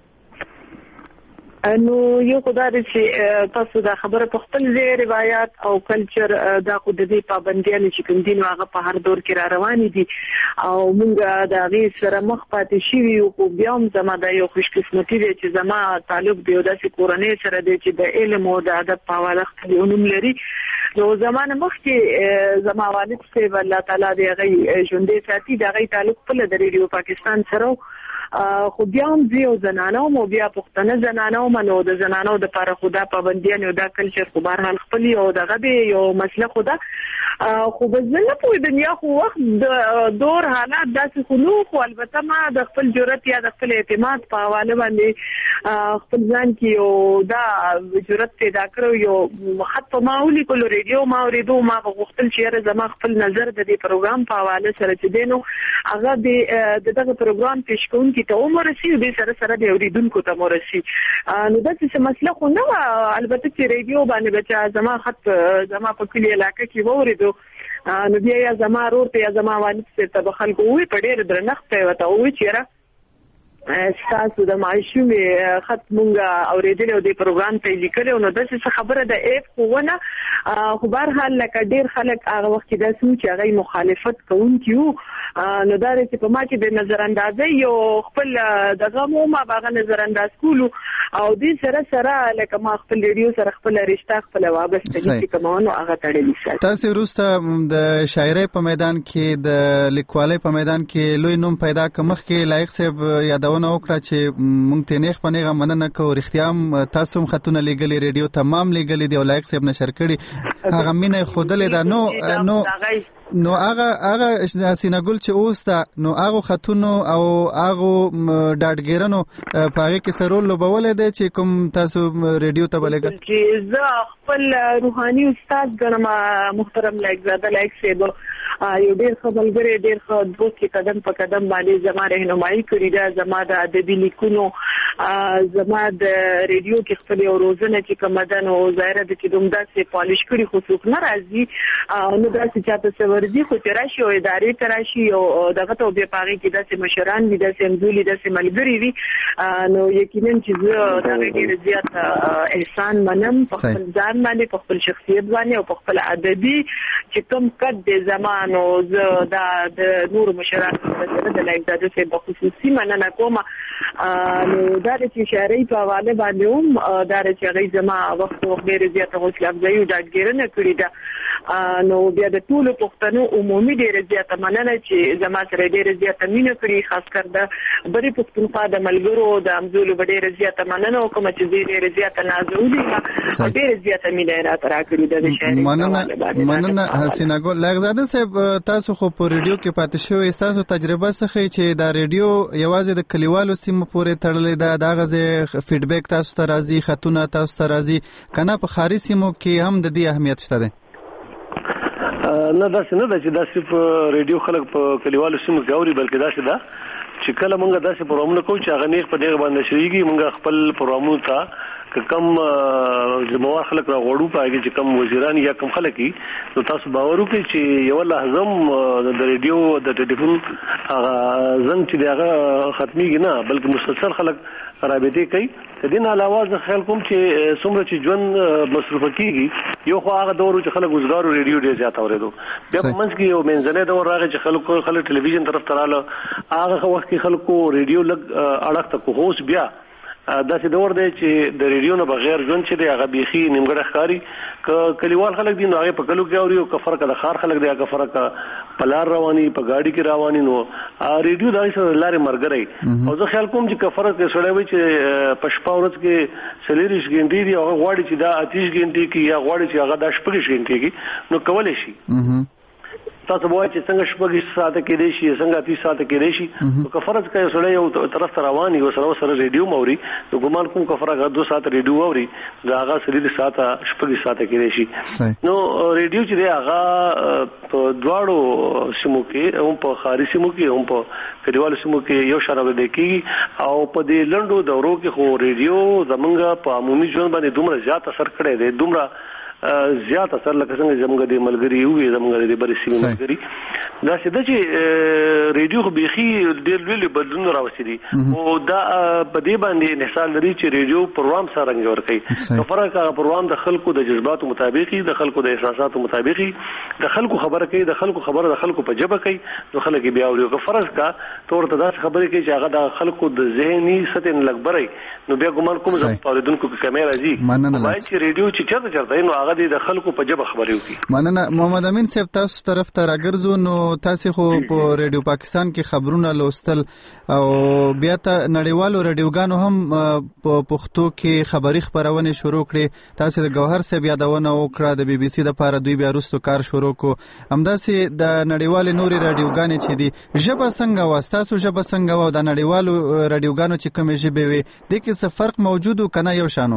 نو یو خدای دې چې تاسو دا خبره په خپل ځای روایت او کلچر دا خو د دې پابندیانې چې کوم دي نو هغه په هر دور کې را روانې دي او موږ د هغې سره مخ پاتې شوي یو. خو بیا هم زما دا یو خوشقسمتي دی چې زما تعلق د یو داسې کورنۍ سره دی چې د علم او د ادب په حواله خپل علوم لري. نو زمانه مخکې زما والد صاحب الله تعالی دې هغې ژوندی ساتي، د هغې تعلق خپله د ریډیو پاکستان سره خو بیا هم زه یو زنانه وم او بیا پښتنه زنانه وم. نو د زنانو دپاره خو دا پابندیانې او دا کلچر خو بهرحال خپل او دغه دی یو مسله خو ده، خو به زه نه پوهېدم یا خو وخت د دور حالات داسې خو نو خو البته ما د خپل جرأت یا د خپل اعتماد په حواله باندې خپل ځان کې یو دا جرأت پیدا کړی. یو خط په ما ولیکلو، ریډیو ما اورېدو، ما به غوښتل چې یاره زما خپل نظر د دې پروګرام په حواله سره چې دی نو هغه د دغه پروګرام پیش کوونکي ته هم ورسي او دې سره سره د اورېدونکو ته هم ورسي. نو داسې څه مسله خو نه وه. البته چې ریډیو باندې به چا زما خط زما په کلي علاقه کې واورېدو نو بیا یا زما رور ته یا زما والد صاحب ته به خلکو ووایي په ډېر درنښت ته یې ورته ووایي چې یاره ستاسو د معشومې خط مونږ اورېدلی او دې پروګرام ته یې لیکلی او نو داسې څه خبره د ایف خو ونه. خو بهرحال لکه ډېر خلک هغه وخت کې داسې وو چې هغوی مخالفت کوونکي وو. نو دا دی چې په ما کې د نظراندازۍ یو خپل دغه مو ما به هغه نظرانداز کولو او دې سره سره لکه ما خپل ریډیو سره خپله رشته خپله وابستګي چې کومه وه نو هغه تړلي ساتي. تاسې وروسته د شاعرۍ په میدان کې د لیکوالۍ په میدان کې لوی نوم پیدا که مخکې لایق صاحب یادونه وکړه چې مونږ ته نیغ په نیغه مننه کوو، رښتیا هم تاسو هم خطونه لیږلي ریډیو تمام لیږلي دي او لایق صاحب نشر کړي، هغه مینه یې ښودلې ده. نو نو نو هغه هغه حسینه ګل چې اوس ده نو هغو خطونو او هغو ډاډګیرنو په هغې کې څه رول لوبولی دی چې کوم تاسو ریډیو ته به لږه چې زه خپل روحاني استاد ګڼم محترم لایق زاده لایق صاحب یو ډېر ښه ملګری، ډېر ښه دوست چې قدم په قدم باندې زما رهنمایي کړې ده، زما د ادبي لیکونو زما د ریډیو کې خپل یو روزنه چې کومه ده نو ظاهره ده چې دوم داسې پالش کړي خو څوک نه راځي نو داسې چاته څه ورځي خو چې راشي او ادارې ته راشي او دغه ته بیا په هغې کې داسې مشران وي، داسې همزولي، داسې ملګري وي نو یقینا چې زه د هغې ډېر زیات احسان منم په خپل ځان باندې، په خپل شخصیت باندې او په خپل ادبي چې کوم قد دی زما نو زه دا د نور مشرانو سره د لایق د څه په خصوصي مننه کوم. نو دا چې شهري په حواله باندې هم دا چې غي زما وخت او ډېر زیاته حوصله افزایي او ډاډګیرنه کړې ده. نو بیا د ټولو پښتنو عمومي ډېر زیاته مننه چې زما سره ډېر زیاته مینه کړې، خاص کر د بری پښتونخوا د ملګرو د امزولو ډېر زیاته مننه کوم چې ډېر زیاته نازولې ډېر زیاته مینه راته راکړې ده د شهري. مننه مننه حسینه ګل لغزاده صاحب، تاسو خو په ریډیو کې پاتې شوی، تاسو تجربه څه چې دا ریډیو یوازې د کلیوالو سیمو پورې تړلې ده، دا غزه فیډبیک تاسو ته راځي، خطونه تاسو ته راځي کنه په خاري سیمو کې هم د دې اهمیت شته ده؟ نه دا څنګه ده چې دا صرف ریډیو خلک په کلیوالو سیمو کې اوري، بلکې دا څه ده چې کله مونږ داسې پروګرامونه کوو چې هغه نیغ په دغه باندې شریږي، مونږ خپل پروګرامونو ته کم زموږ خلک راغړو پایږي چې کم وزیران یا کم خلک نو تاسو باور وکړئ چې یو لحظه د ریډیو د ټلیفون هغه زنګ چې هغه ختميږي نه، بلکې مسلسل خلک رابطه کوي. د دې نه علاوه زه خیال کوم چې څومره چې ژوند مصرف کیږي، یو خو هغه دور چې خلک وزګارو ریډیو ډېر زیات اورېدو، بیا په منځ کې یو منځنی دور راغی چې خلکو خلک ټلویزیون طرف ته رااله، هغه وخت کې خلکو ریډیو لګ اړه ته کووس، بیا دا چې دور دی چې د ریډیو نه بغیر ژوند چې دی هغه بيخي نیمګړی ښکاري. ک کلیوال خلک دي نو هغه په کلو کې اوري، او کفر کله خار خلک دی هغه فرق په لار رواني په گاډي کې رواني، نو ریډیو د هغه لارې مرګري. او زه خیال کوم چې کفر کې سړی وي چې پښپا ورځ کې سلیریش ګنټي دی، هغه غواړي چې دا اتیش ګنټي کې یا غواړي چې هغه د شپږ ګنټي کې نو کولای شي. تاسو وایي چې څنګه شپږ ساعت کې دی شي، څنګه اتیش ساعت کې دی شي، نو کفرز کوي سړی یو طرف ته رواني او سره سره ریډیو موري، نو ګمان کوم کفرغه دوه ساعت ریډیو اوري، دا هغه سړي د ساعت شپږ ساعت کې دی شي. نو ریډیو چې دی هغه په دواړو سیمو کې، هم په خاري سیمو کې هم په کلیوالو سیمو کې یو شراب دی کیږي، او په دې لندو دورو کې خو ریډیو زمونږ په عمومي ژوند باندې دومره زیات اثر کړی دی، دومره زیات اثر لکه څنګه زموږ د ملګری وي، زموږ د بری سیمې ملګری دا څه د چې ریډیو خو بيخي ډېر لوی بدلون راوستي دي، او دا په دې باندې انحصار لري چې ریډیو پروګرام سره رنګ ور کوي. نو فرق هغه پروګرام د خلکو د جذباتو مطابق، د خلکو د احساساتو مطابق، د خلکو خبره کوي، د خلکو خبره د خلکو په جبه کوي، نو خلک بیا اوري. که فرض کا تور ته دا خبره کوي چې هغه د خلکو د ذهني سطح لګبري، نو بیا ګمان کوم چې اوریدونکو کې کیمرا راځي، وایي چې ریډیو چې چرته چرته نو هغه د خلکو په جبه خبرې وکړي. مننه محمد امین صاحب، تاسو طرف ته راګرځو. نو تاسو خو په ریډیو پاکستان کې خبرونه لوستل او بیا ته نړیوالو ریډیوګانو هم په پښتو کې خبري خبرونه شروع کړې. تاسو د گوهر صاحب یادونه وکړه، د بي بي سي د پاره دوی بیا وروسته کار شروع کو. همداسې د نړیوال نوري ریډیوګانې چې دي ژبه څنګه واسطاسو، ژبه څنګه و د نړیوالو ریډیوګانو چې کومې ژبه وي، د کې څه فرق موجود کنه یو شانو؟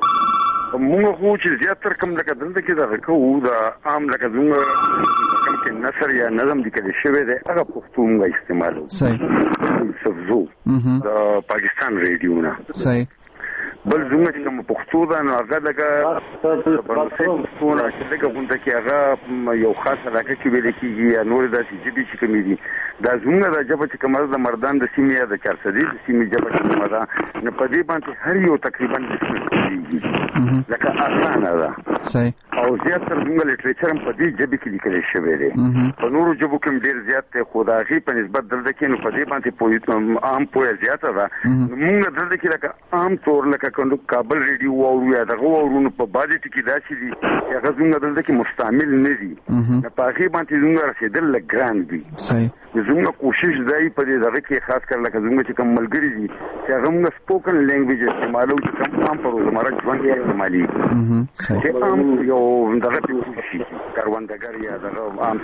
موږ خو چې زیاتره کوم لکه دلته کې دا کوو د عام لکه زموږ کوم کې نثر یا نظم لیکل شوی دی هغه پښتو موږ استعمالو. صحیح. سبزو د پاکستان ریډیو نه. صحیح. بل زموږ چې کوم پښتو دا نو هغه دغه پښتو نه چې دغه غونډه کې هغه یو خاص علاقه کې ویل کېږي یا نور داسې جبي چې کوم دي، دا زموږ د جبه چې کوم د مردان د سیمې یا د چارسدي د سیمې جبه چې کوم ده نو په دې باندې هر یو تقریبا کېږي لکه اسانه ده. صحیح. او زیاتره زموږ لټریچر هم په دې جبه کې لیکل شوی دی، په نورو جبو کې ډېر زیات دی، خو د هغې په نسبت دلته کې نو په دې باندې پوهې عام پوهه زیاته ده. موږ دلته کې لکه عام طور لکه کابل ریډیو واورو یا دغه واورو په باندې ټکی داسې دي چې هغه زموږ دلته کې مستعمل نه دي، نه په هغې باندې زموږ رسېدل لږ ګران دي. صحیح. زموږ کوشش دی په دې دغه کې خاص کر لکه زموږ چې کوم ملګري دي چې هغه موږ سپوکن لینګویج استعمالو چې کوم عام په روزمره ژوند کې استعمالي چې عام یو دغه شي کاروندګر یا دغه عام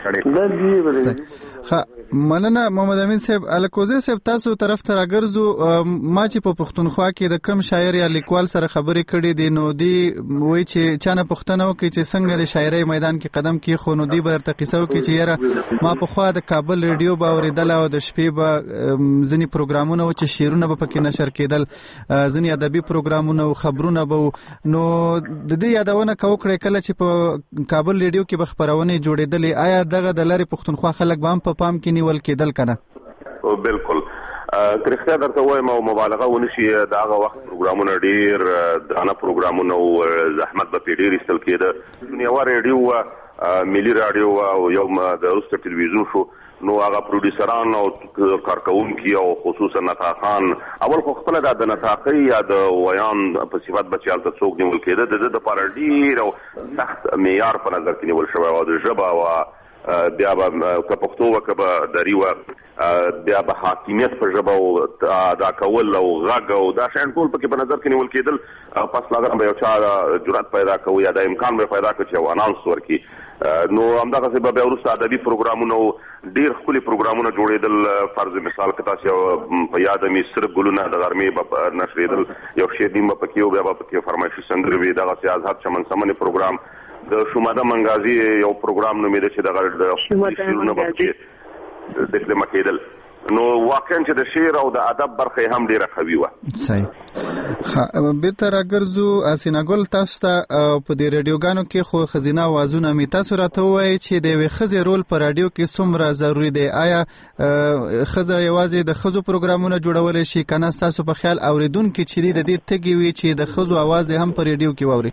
سړی. ښه مننه محمد امین صاحب. الکوزی صاحب، تاسو طرف ته راګرځو. ما چې په پښتونخوا کې د کم شاعر یا لیکوال سره خبرې کړې دي، نو دی وایي چې چانه پښتنه وکړي چې څنګه د شاعرۍ میدان کې قدم کې خو نو دی به درته قصه وکړي چې یاره ما په خوا د کابل ریډیو به اورېدل او د شپې به ځینې پروګرامونه و چې شعرونه به پکې نشر کېدل، ځینې ادبي پروګرامونه او خبرونه به. نو د دې یادونه که وکړئ کله چې په کابل ریډیو کې به خپرونې جوړېدلې، آیا دغه د لارې پښتونخوا خلک به هم په پام کې نیول کېدل که نه؟ بالکل. که رښتیا درته وایم او مبالغه ونه شي، د هغه وخت پروګرامونه ډېر درانه پروګرامونه او زحمت به پرې ډېر ایستل کېده. یوه ریډیو وه ملي رادیو او یو د روس ټلویزیون شو نو هغه پروډوسران او کارکونکي او خصوصا نطاقان اول خو خپل د نطاقي یا د ویان په صفات بچیال ته څوک نیول کېده د د لپاره ډیر او سخت معیار په نظر کې نیول شوی او د ژبه او بیا به که پښتو وکړه دري و بیا به حاکمیت په ژبه او دا کول او غږ او دا شین ټول پکې په نظر کې نیول کېدل پس لازم به یو چا جرأت پیدا کوي یا د امکان به پیدا کړي چې اناونس ورکړي نو همدغه څه به ورسته ادبي پروګرامونه ډیر ښکلي پروګرامونه جوړېدل فرض مثال که تاسو په یاد مې صرف ګلونه د غرمې به نشرېدل یو شیرین به پکې و بیا به پکې فرمایشي سندرې وي دغسې آزاد چمن سمنې پروګرام د شوماده منګازي یو پروګرام نومېده چې دغه د شعرونه به پکې ترجمه کېدل نو واقعا چې د شعر او د ادب برخه هم ډیره قوي وه. صحیح. بیرته راګرځو اسینا ګل تاسو ته په دې رادیوګانو کې خو ښځینه اوازونه مې تاسو راته ووایئ چې د یوې ښځې رول په رادیو کې څومره ضروري دی؟ آیا ښځه یوازې د ښځو پروګرامونه جوړولی شي که نه ستاسو په خیال اورېدونکي چې دي د دې تږي وي چې د ښځو اواز دې هم په رادیو کې واوري؟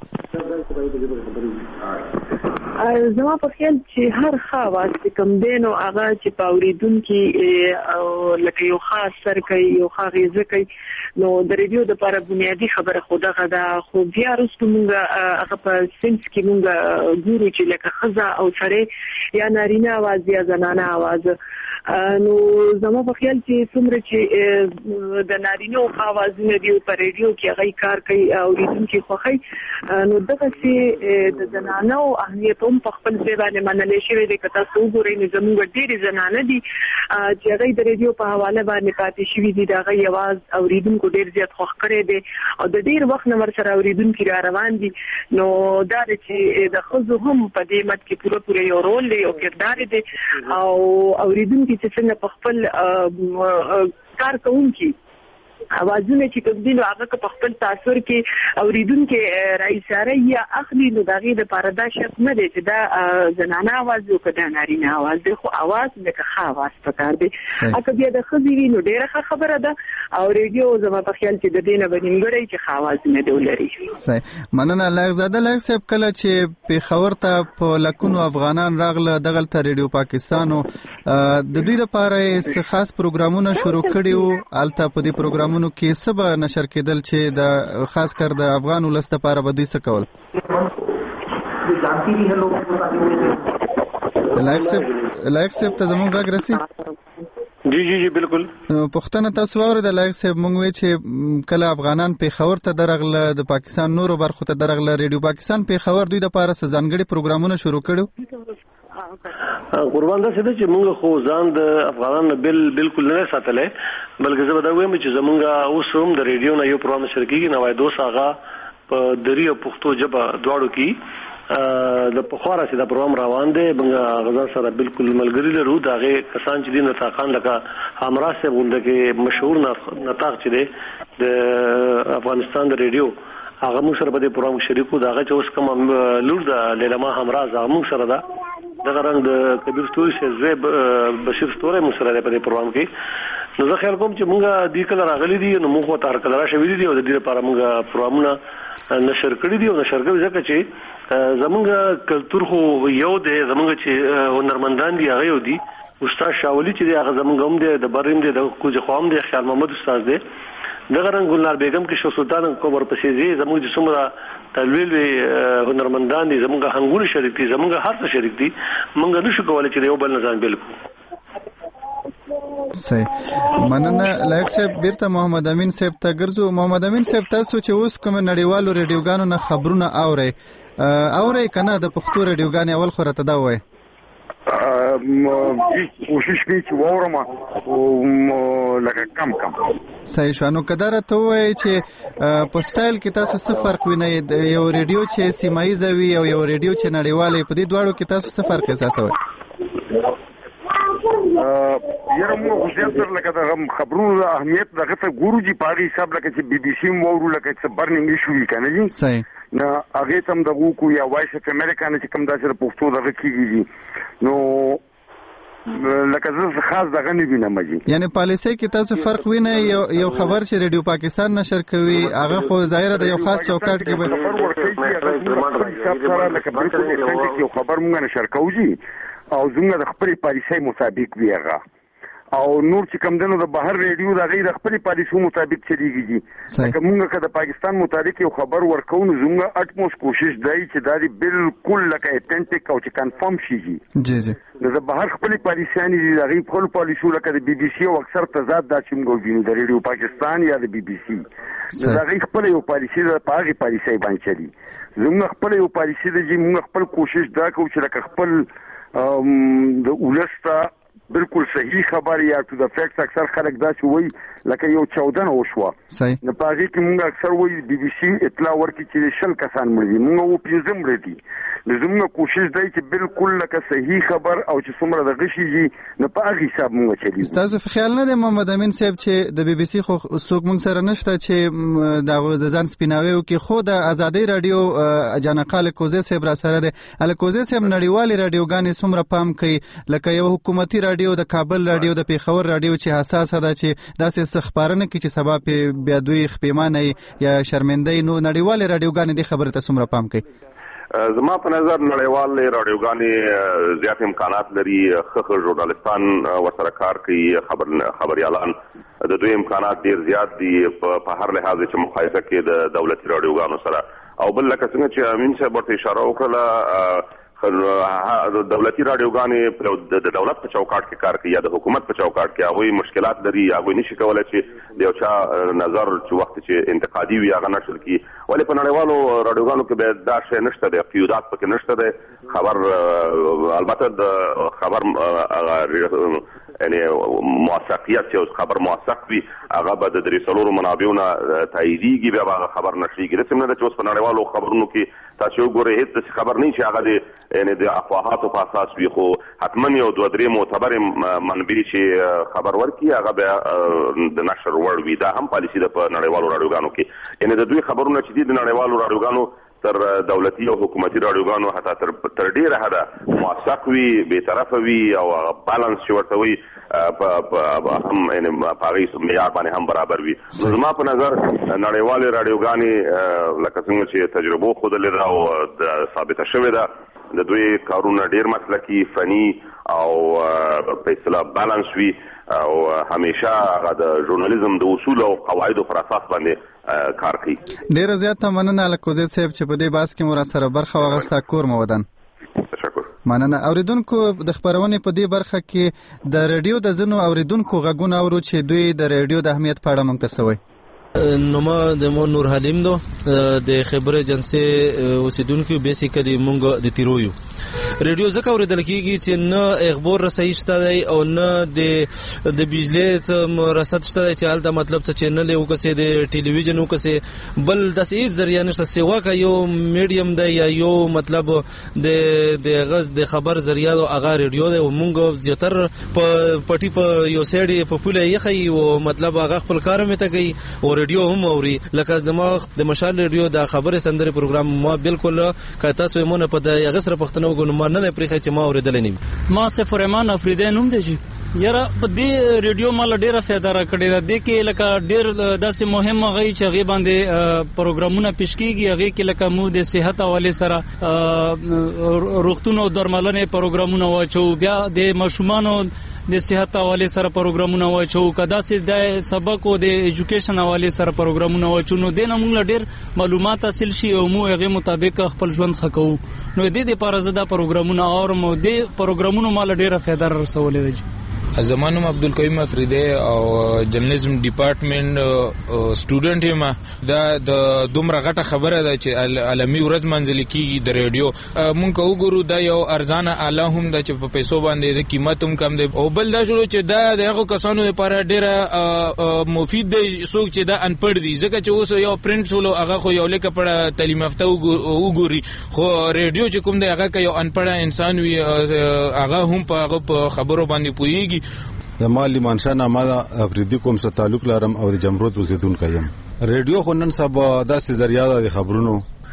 زما په خیال چې هر ښه اواز چې کوم دی نو هغه چې په اورېدونکي لکه یو ښه اثر کوي یو ښه اغېزه کوي نو د ریډیو دپاره بنیادي خبره خو دغه ده خو بیا وروسته مونږ هغه په سینس کې مونږ ګورو چې لکه ښځه او سړی یا نارینه اواز یا زنانه اواز نو زما په خیال چې څومره چې د نارینه ښه اوازونه دي په ریډیو کې هغوی کار کوي اورېدونکي خوښوي نو دغسې د زنانو اهمیت هم په خپل ځای باندې منلی شوی دی که تاسو وګورئ نو زموږ ډېرې زنانه دي چې هغوی د ریډیو په حواله باندې پاتې شوي دي د هغوی اواز اورېدونکو ډېر زیات خوښ کړی دی او د ډېر وخت نه ورسره اورېدونکي را روان دي نو دا دی چې د ښځو هم په دې مد کې پوره پوره یو رول دی او کردار دی او اورېدونکي چې څنګه په خپل کار کوونکي اوازونه چې کوم دي نو هغه که په خپل تاثر کې اورېدونکي راایساره یا اخلي نو د هغې دپاره دا شرط نه دی چې دا زنانه اواز و که دا نارینه اواز دی خو اواز لکه ښه اواز پکار دی که بیا د ښځې وي نو ډېره ښه خبره ده او ریډیو زما په خیال چې د دې نه به نیمګړی چې ښه اوازونه دې ولري. صحیح. مننه لایقزاده لایق صاحب کله چې پېښور ته په لکونو افغانان راغله دغلته ریډیو پاکستان د دوی دپاره یې څه خاص پروګرامونه شروع کړي وو هلته په دې پروګرامونو کې څه به نشر کېدل چې د خاص کر د افغان ولس دپاره به دوی څه کول؟ لایق صاحب لایق صاحب ته زموږ غږ رسي؟ جی جی جی بالکل. پښتنه تاسو واورېده لایق صاحب موږ وایو چې کله افغانان پېښور ته درغله د پاکستان نورو برخو ته درغله ریډیو پاکستان پېښور دوی دپاره څه ځانګړي پروګرامونه شروع کړي؟ قربان دا څه ده چې موږ خو ځان د افغانانو بل بالکل نه ساتلی بلکې زه به دا وایم چې زموږ اوس هم د ریډیو نه یو پروګرام نشر کېږي نوای دوست هغه په دري او پښتو ژبه دواړو کې د پخوا راځي دا پروګرام روان دی موږ غزا سره بالکل ملګري لرو د هغې کسان چې دي نطاقان لکه همراه صاحب غونډه کې مشهور نطاق چې دی د افغانستان د ریډیو هغه موږ سره په دې پروګرام شریک وو د هغه چې اوس کومه لور ده لیلما همراه هغه موږ سره ده دغه رنګ د کبیر ستوري شه زوی بشیر ستوری موږ سره دی په دې پروګرام کې نو زه خیال کوم چې موږ دې کله راغلي دي نو موږ ورته هرکله راشوي دي او د دې لپاره موږ پروګرامونه نشر کړي دي او نشر کوي ځکه چې زموږ کلتور خو یو دی زموږ چې هنرمندان دي هغه یو دي استاد شاولی چې دی هغه زموږ هم دی د بریم دی د کوزه خوام دی خیال محمد استاد دی دغه رنګ ګلنار بیگم کې شو سلطان کوبر پسې زی زموږ د څومره تلویل هنرمندان دي زموږ هنګونه شریک دي زموږ هر څه شریک دي موږ نشو کولای چې یو بل نه ځان بیل کړو. صحیح. مننه لایق صاحب. بیرته محمد امین صاحب ته ګرځو. محمد امین صاحب تاسو چې اوس کوم نړیوالو ریډیوګانو نه خبرونه اورئ اورئ که نه د پښتو ریډیوګانې اول خو راته دا ووایئ. کوشش کوي چې واورم او لکه کم کم. صحیح شو. نو که دا راته ووایئ چې په سټایل کې تاسو څه فرق وینئ یو ریډیو چې سیمه ییزه وي او یو ریډیو چې نړیواله وي په دې دواړو کې تاسو څه فرق احساسوئ؟ یاره موږ خو زیات سره لکه د خبرونو د اهمیت دغه ته ګورو چې په هغې حساب لکه چې بي بي سي هم واورو لکه څه برننګ ایشو وي که نه جي صحیح نه هغې ته هم دغه وکړو یا وایس اف امریکا نه چې کوم داسې د پښتو دغه کېږي دي نو لکه زه خاص دغه نه وینم جی. یعنی پالیسي کې تاسو فرق وینئ؟ یو یو خبر چې ریډیو پاکستان نشر کوي هغه خو ظاهره د یو خاص چوکاټ کې به خبر ورکړي لکه بالکل یو خبر مونږ نشر کوو جی او زموږ د خپل پالیسي مطابق وی هغه او نور چې کم دنو د بهر ریډیو د غیر خپل پالیسو مطابق چلیږي جی. لکه موږ که د پاکستان مطابق یو خبر ورکو نو زموږ اټموس کوشش دی چې دا دی بالکل لکه اتنټیک او چې کنفرم شي جی جی جی نو د بهر خپل پالیسيان دي د غیر خپل پالیسو لکه د بي بي سي او اکثر تضاد دا چې موږ وینو د ریډیو پاکستان یا د بي بي سي د غیر خپل یو پالیسي د پاغي پالیسي باندې چلی. زموږ خپل یو پالیسي د جی موږ خپل کوشش دا کوو چې لکه خپل د ولسته بالکل صحیح خبر یا تو د فیکټ اکثر خلک دا چې وای لکه یو چودن وشوه صحیح نه پاږي کې موږ اکثر وای بي بي سي اطلاع ورکړي چې شل کسان مړ دي موږ و پنځم ردي زموږ کوشش دی چې بالکل لکه صحیح خبر او چې څومره د غشي جي نه پاږي حساب موږ چلی. تاسو په خیال نه دی محمد امین صاحب چې د بي بي سي خو څوک موږ سره نشته چې د ځان سپیناوي او کې خو د ازادي رادیو جانقال کوزه صاحب را سره دی الکوزه صاحب نړیوالي رادیوګانې څومره پام کوي لکه یو حکومتي رادیو د کابل رادیو د پیښور رادیو چې حساسه ده چې داسې خبرونه کوي چې سبا په بیا دوی خپېمانه یا شرمنده نو نړیوال رادیوګانې د خبره ته څومره پام کوي؟ زما په نظر نړیوال رادیوګانې زیات امکانات لري ښه ژورنالستان ورسره کار کوي خبر خبريالان د دوی امکانات ډیر زیات دي په هر لحاظ چې مقایسه کې د دولتي رادیوګانو سره او بل لکه څنګه چې امین صاحب ورته اشاره وکړه دولتي رادیوګانې د دولت په چوکاټ کې کار کوي یا د حکومت په چوکاټ کې هغوی مشکلات لري هغوی نشي کولی چې د یو چا نظر چې وخت چې انتقادي وي هغه نشر کړي ولې په نړیوالو رادیوګانو کې به دا شی نشته دی قیودات پکې نشته دی خبر البته د خبر یعنی موثقیت چې خبر موثق وي هغه به د درې څلورو منابعو نه تاییدېږي بیا به هغه خبر نشریږي داسې نه ده چې اوس په نړیوالو خبرونو کې تاسو وګورئ هېڅ داسې خبر نه چې هغه د یعنی د افواهاتو په اساس وي خو حتما یو دوه درې معتبرې منبعې چې خبر ورکړي هغه بیا د نشر وړ وي دا هم پالیسي ده په نړیوالو راډیوګانو کې یعنی د دوی خبرونه چې دي د نړیوالو راډیوګانو تر دولتي او حکومتي راډیوګانو حتی تر تر ډیره حده موثق وي بې طرفه وي او بالانس چې ورته وي په هم یعنی په هغې معیار باندې هم برابر وي. نو زما په نظر نړیوالې راډیوګانې لکه څنګه چې تجربو ښودلې ده او ثابته شوې ده د دوی کارونه ډیر مسلکي فني او په اصطلاح بالانس وي او همیشه هغه د ژورنالیزم د اصول او قواعدو پر اساس باندې کار کوي. ډیره زیاته مننه الکوزه صاحب چې په دې بحث کې مو را سره برخه واخیسته. کور مو ودان. تشکر. مننه. اوریدونکو د خبرونې په دې برخه کې د ریډیو د ځینو اوریدونکو غږونه اورو چې دوی د ریډیو د اهمیت په اړه موږ ته سوي. نوما د مو نور حلیم دو د خبره جنسي اوسیدونکو بیسیکلی مونږ د تیرویو ریډیو زکه اوریدل کیږي چې نه اخبار رسایي شته دی او نه د د بجلی رسد شته دی چې حالت مطلب څه چینل یو کسې د ټلویزیون یو کسې بل داسې ذریعہ نشته سیوا کا یو میډیم دی یا یو مطلب د د غز د خبر ذریعہ او هغه ریډیو دی مونږ زیاتر په پټي په یو سړی په پوله یخي او مطلب هغه خپل کار مې ته کوي او ریډیو هم اوري لکه دماغ د مشال ریډیو د خبره سندره پروګرام ما بالکل کته څو مونږ په د غسر پښتنو ګنو ما نه پرې چې ما اوریدل نیم ما صفر ایمان افریدی نوم دی جی یاره په دې ریډیو مال ډیره فایده را کړې ده د کې لکه ډیر داسې مهمه غي چې غي باندې پروګرامونه پیش کیږي هغه کې لکه مو د صحت حواله سره روغتون او درملنې پروګرامونه واچو بیا د مشومانو د صحت حواله سره پروګرامونه واچو کدا سي د سبق او د ایجوکیشن حواله سره پروګرامونه واچو نو دینه موږ ډیر معلومات حاصل شي او مو هغه مطابق خپل ژوند خکو نو د دې لپاره زده پروګرامونه او مو د پروګرامونو مال ډیره فایده رسولې دي. زمانم عبدالقیوم افریدی او جرنالیزم ډپارټمنټ سټوډنټ یم دا د دومره غټه خبره ده چې عالمي ورځ منځلي کیږي د ریډیو مونږ کو وګورو دا یو ارزانه اله هم د چې په پیسو باندې د قیمت هم کم دی او بل دا شروع چې دا د هغه کسانو لپاره ډیره مفید دی څوک چې دا انپړ دي ځکه چې اوس یو پرنټ شولو هغه خو یو لیکه پړه تعلیم یافته وګوري خو ریډیو چې کوم دی هغه یو انپړ انسان وي هغه هم په هغه خبرو باندې پوهیږي. د مالی منشا نامه افریدی کوم سره تعلق لرم او د جمرود اوسیدونکی یم. ریډیو خو نن سبا داسې ذریعہ د خبرونو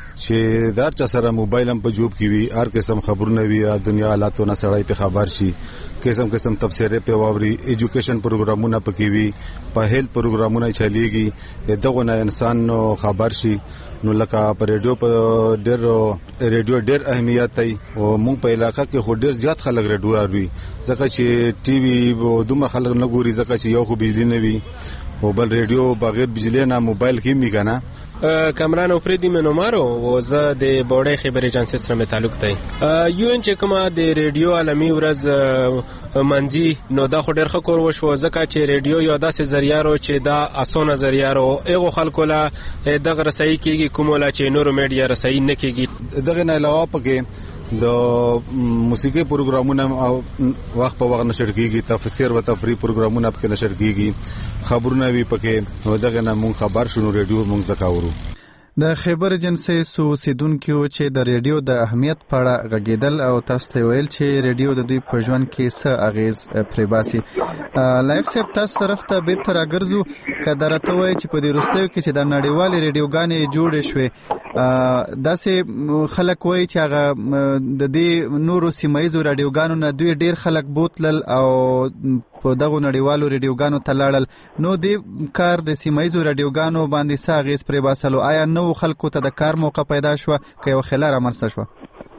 چې دار چا سره موبایل هم په جوب کې وي هر قسم خبرونه وي دنیا حالاتونه سړی په خبر شي قسم قسم تبصره په واوري ایجوکیشن پروګرامونه پکې وي په هیلث پروګرامونه چلیږي دغه نه انسان نو خبر شي نو لکه په ریډیو په ډېر ریډیو ډېر اهمیت دی او موږ په علاقې کې خو ډېر زیات خلک ریډیو اوري ځکه چې ټي وي دومره خلک نه ګوري ځکه چې یو خو بجلی نه وي او بل ریډیو بغیر بجلی نه موبایل کې می کنه کامران افریدی منومارو و زه د بوډۍ خبري ایجنسی سره مې تعلق دی یو ان چې کومه د ریډیو عالمي ورځ منځي نو دا خو ډېر ښه کور وشو ځکه چې ریډیو یو داسې ذریعہ رو چې دا اسونه ذریعہ رو ایغو خلکو لا دغه رسایي کیږي کومه چې نورو میډیا رسایي نه کیږي دغه نه علاوه پکې د موسیقي پروګرامونه وخت په وخت نشر کیږي تفسیر او تفریح پروګرامونه پکې نشر کیږي خبرونه وی پکې نو دغه نه مونږ خبر شونو ریډیو مونږ زکاورو د خیبر ایجنسی سو سیدونکو چې د ریډیو د اهمیت په اړه غږیدل او تاسو ته ویل چې ریډیو د دوی په ژوند کې څه اغیز پرې باسي لایق صاحب تاسو طرف ته به تر اگرځو کدارته وای چې په دې وروستیو کې چې د نړیوال ریډیوګانې جوړې شوې داسې خلک وای چې هغه د دې نورو سیمایزو رادیوګانو نه دوی ډیر خلک بوتلل او په دغه نړیوالو ریډیوګانو ته لاړل نو دې کار د سیمایزو رادیوګانو باندې څه اغیز پرې باسلو آیا نو خلکو ته د کار موقع پیدا شو که یو خلاره مرسته شو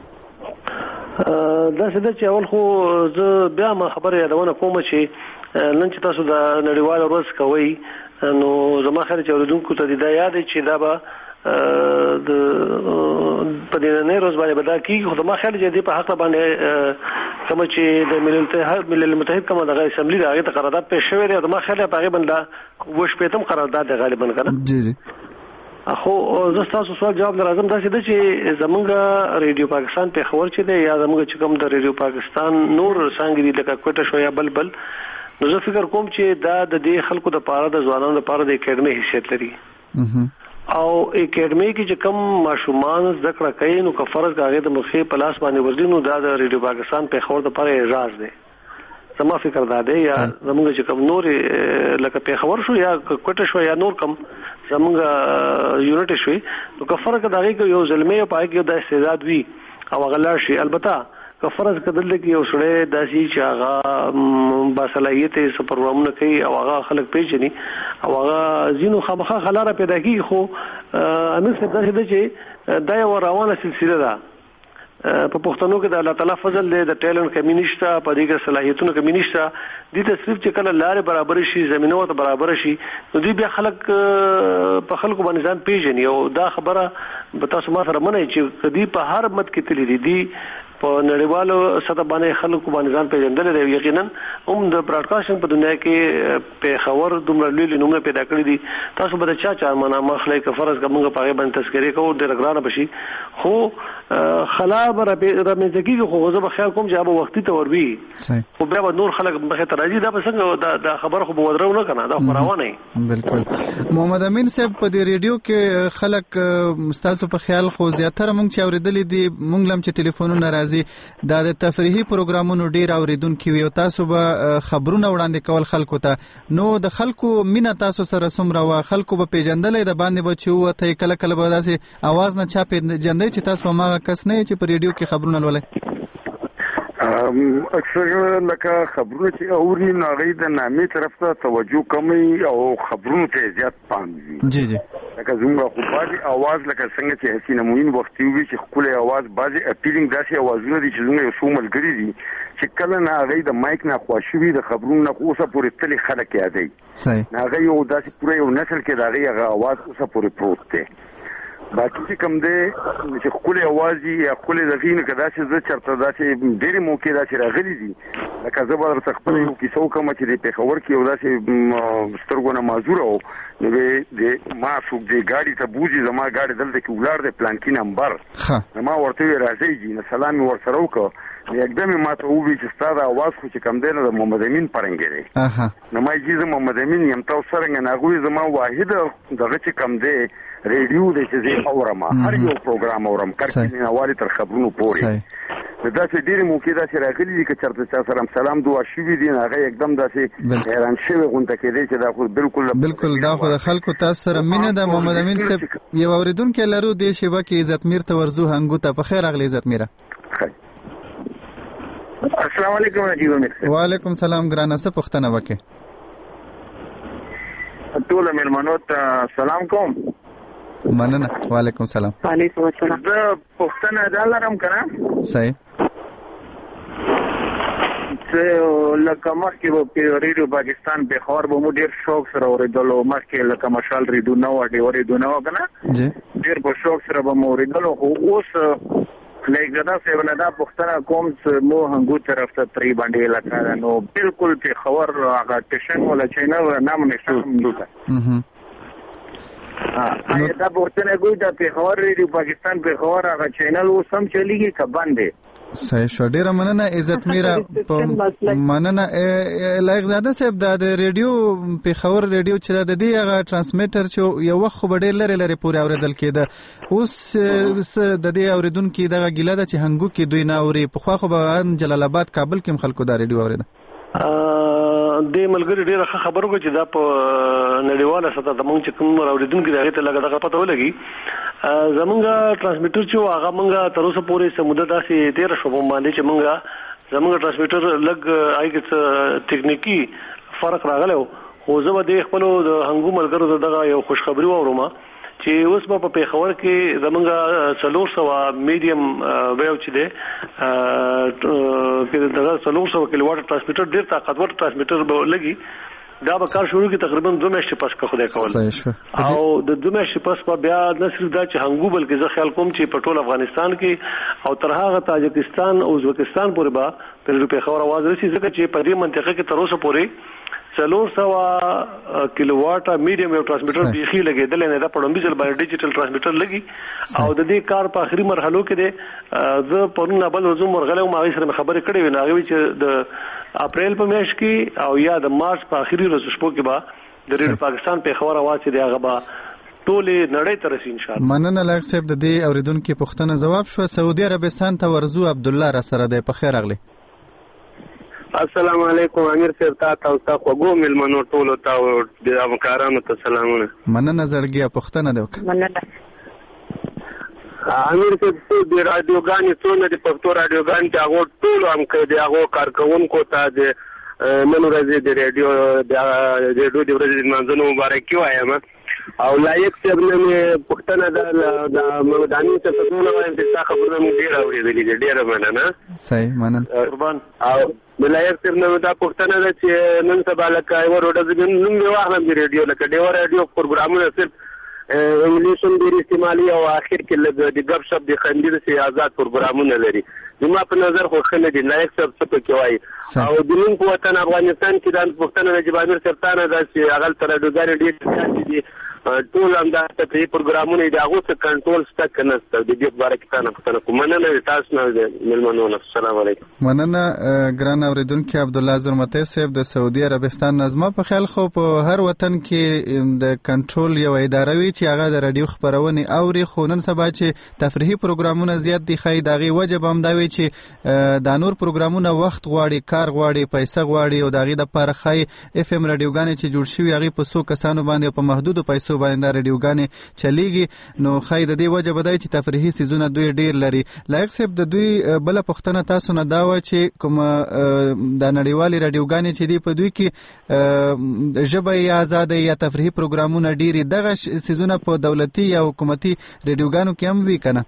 دا څه د چې اول خو زه بیا ما خبره یادونه کوم چې نن چې تاسو د نړیوال ورځ کوي نو زما خیر چې اوریدونکو ته دا یاد چې دا به د په دې نه روز باندې بدا کیږي خو ما خیال چې دې په حق باندې کوم چې د ملل متحد ملل متحد کومه د اسمبلی د هغه قرارداد پیښ شوی دی ما خیال په هغه باندې وښ پېتم قرارداد غالبا کړه جی جی خو زه تاسو سوال جواب لازم دا چې زمونږ ریډیو پاکستان په خبر چي دی یا زمونږ چې کوم د ریډیو پاکستان نور څنګه دي لکه کوټه شو یا بلبل نو زه فکر کوم چې دا د دې خلکو د پاره د ځوانانو لپاره د اکیډمي حیثیت لري او اکیډمي کې چې کوم ماشومان ذکر کوي نو که فرض کاغه د مخې پلاس باندې ورځي نو دا د ریډیو پاکستان په خبر د لپاره اعزاز دی زما فکر دا دی یا زموږ چې کوم نور لکه په خبر شو یا کوټه شو یا نور کوم زموږ یونټ شوي نو که فرق دا کوي یو ظلمي پای کې د استعداد وی او غلا شي البته که فرض کدل کې یو سړی داسي چې هغه با صلاحیت یې پروګرامونه کوي او هغه خلک پیژني او هغه زینو خامخا خلاره پیدا کوي خو امیر څه داسې چې دا یو روانه سلسله ده په پښتنو کې د الله تعالی فضل دی د ټیلنټ کمیونیسټا په دغه صلاحیتونو کمیونیسټا د تصریف چې کله لارې برابر شي زمينو ته برابر شي نو دوی بیا خلک په خلکو باندې ځان پیژني او دا خبره به تاسو ما سره منئ چې کدی په هر مت کې تللی دي په نړیوالو سطح باندې خلکو باندې ځان پیژندل دي یقینا هم د براډکاسټینګ په دنیا کې په خبر دومره لوی نمونه پیدا کړی دي تاسو به چا چا معنا مخلي که فرض کومه په باندې تذکرې کوو د رګرانه بشي خو خلا بر رمزګي خو زه به خیال کوم چې هغه وختي ته وروي خو بیا نور خلک مخه تراجي دا څنګه دا خبر خو به ودرو نه کنه دا خبرونه بالکل محمد امین صاحب په دې ریډیو کې خلک مستاسو په خیال خو زیاتره مونږ چې اوریدلې دي مونږ لم چې ټلیفونونه راځي دا د تفریحي پروګرامونو ډیر اوریدونکو وي او تاسو به خبرونه وړاندې کول خلکو ته نو د خلکو مینا تاسو سره سمره وا خلکو به پیژندلې د باندې بچو ته کله کله به داسې आवाज نه چا پیژندې چې تاسو ما کس نه چې په ریډیو کې خبرونه ولولئ اکثر لکه خبرونه چې اوري نو هغه د نامې طرف ته توجه کمی او خبرونه ته زیات پام دي جی جی لکه زموږ خو باندې आवाज لکه څنګه چې حسین موین وختي وی چې خپل आवाज بازي اپیلینګ داسې आवाजونه دي چې زموږ یو څو ملګری دي چې کله نه هغه د مایک نه خوشوي د خبرونو نه اوسه پورې تل خلک یادې صحیح هغه یو داسې پوره یو نسل کې دغه هغه आवाज اوسه پورې پروت دی باقي چې کوم دی چې خپل आवाज یا خپل ځینې کدا چې زه چرته داسې ډېر موقع داسې راغلي دي لکه زه به درته خپل یو کیسه وکړم چې د پېښور کې یو داسې سترګو نه معذور وو نو د ما څوک دی ګاډي ته بوځي زما ګاډي دلته کې ولاړ دی پلانکي نمبر ما ورته راځي جی نه سلام ورسره وکړ یکدم ما ته وویل چې ستاسو आवाज خو چې کم دی نو د محمد امین پرنګ دی اها نو ما یې زه محمد امین یم تاسو سره نه غوي زما واحد دغه چې کم دی ریډیو د چې زه اورم هر یو پروګرام اورم کړکې نه والی تر خبرونو پورې دا چې ډېری موقع دا چې راغلي دي چې چرته چا سره سلام دعا شوي دي هغه एकदम داسې حیران شوی غونډه کېدی چې دا خو بالکل بالکل دا خو د خلکو تاسو سره مینه ده. محمد امین صاحب یو اوریدونکو لرو د شیبه کې عزت میر ته ورزو هنګو ته په خیر اغلی عزت میره. السلام علیکم نجیب امیر. وعلیکم سلام ګرانه څه پوښتنه وکړه؟ ټول مېلمنو ته سلام کوم. مننه. وعلیکم سلام. وعلیکم السلام. زه پوښتنه دا لرم کنه. صحیح. چې لکه مخکې په ریډیو پاکستان په خبر به مو ډیر شوق سره اوریدلو مخکې لکه مشال ریډیو نو وړي اوریدو نو کنه جی ډیر په شوق سره به مو اوریدلو خو اوس لکه دا څه ونه دا پښتنه کوم چې مو هنګو طرف ته تری باندې لکه نو بالکل په خبر هغه ټیشن ولا چینل نام نشته دوته اها نو دا پښتنه ګوي دا په خبر ریډیو پاکستان په خبر هغه چینل اوس هم چلیږي که باندې صحیح شو. ډیره مننه عزت میرا. مننه لایق زاده صاحب د ریډیو په خبر ریډیو چې د دې هغه ترانسمیټر چې یو وخت خو ډیر لري لري پورې اوریدل کېده اوس د دې اوریدونکو دغه ګیله ده چې هنګو کې دوی نه اوري په خو خو به جلال آباد کابل کې خلکو دا ریډیو اوریده. د ملګری ډیره خبرو کې چې دا په نړیواله سطح د مونږ چې کوم اوریدونکو دغه ته لګا دغه پته ولګي زمونږه ترانسمیټر چې هغه مونږه تر اوسه پورې سموده داسې تیر شو باندې چې مونږه زمونږه ترانسمیټر لګ آیګه ټکنیکی فرق راغلی خو زه به د خپل د هنګو ملګرو دغه یو خوشخبری وورم چې اوس په پیښور کې زمونږه څلور سوه میډیم ویو چې دی کې دغه څلور سوه کیلو واټ ترانسمیټر ډیر طاقتور ترانسمیټر به لګي دا به کار شروع کی تقریبا دوه میاشتې پس کا خدای کول او د دوه میاشتې پس په بیا نه صرف دا چې هنګو بلکې زه خیال کوم چې په ټول افغانستان کې او تر هغه تاجکستان او ازبکستان پورې به په پیښور आवाज رسي ځکه چې په دې منطقه کې تر اوسه پورې څلور سوه کیلو واټ میډیم ویو ترانسمیټر بیخي لګیدل نه دا په لومبي ځل باندې ډیجیټل ترانسمیټر لګي او د دې کار په اخري مرحلو کې دی زه پرون بل ورځ مرغله او ما سره خبرې کړې وې ناغوي چې د اپریل په میاشت کې او یا د مارچ په اخري ورځ شپو کې به د ریډیو پاکستان په خبر आवाज دی هغه به ټولې نړۍ ته رسي ان شاء الله. مننه لایق صاحب د دې اوریدونکو پوښتنه جواب شو. سعودي عربستان ته ورزو عبد الله را سره دی په خیر اغلی. السلام علیکم امیر صاحب تاسو تاسو خوګو ملمنو ټولو ته د همکارانو ته سلامونه. مننه زړګیا پښتنه دی وک. مننه امیر صاحب د رادیوګانې څونه د پښتو رادیوګانې د هغه ټولو هم کې د هغه کارکونکو ته د نن ورځې د ریډیو د ریډیو د ورځې منځنو مبارکي وایم او لایق صاحب نه پښتنه د مدانی څخه څنګه وایم چې تاسو خبرونه مو ډیر اورېدلې ډیر مننه. صحیح مننه قربان. او لایق صاحب نه دا پښتنه ده چې نن سبا لکه یو ورځ نن نو واخلم د ریډیو لکه ډیو ریډیو پروګرامونه صرف انګلیش هم ډیر استعمالي او اخر کې لږ د غب شپ د خندید سي آزاد پروګرامونه لري. زما په نظر خو خنه دي لایق صاحب څه پکې وایي او د نن په وطن افغانستان کې د پښتنو د جبامیر سرطان ده چې هغه تر ډوګار ډیر ځای دي ټول هم دا ته پروګرامونه د هغه څخه کنټرول ستا کنه د دې باره کې تاسو پښتنه کوم مننه تاسو نه ملمنو السلام علیکم. مننه ګران اوریدونکو عبد الله زرمته صاحب د سعودي عربستان نظم په خیال خو په هر وطن کې د کنټرول یو اداره وی چې هغه د رادیو خبرونه اوري خو نن سبا چې تفریحي پروګرامونه زیات دي خای دغه وجب هم دا وی چې د نور پروګرامونه وخت غواړي کار غواړي پیسې غواړي او دغه د لپاره خای اف ام رادیوګانې چې جوړ شوی هغه په څو کسانو باندې په محدود پیسو باندې رادیوګانې چلیږي نو خای د دې وجب دی چې تفریحي سيزونه دوی ډیر لري. لایق صاحب د دوی بل پښتنه تاسو نه دا و چې کوم د نړیوالي رادیوګانې چې دی په دوی کې ژبه یا آزاد یا تفریحي پروګرامونه ډیر دغه سيزونه په دولتي یا حکومتي رادیوګانو کې هم وی کنه.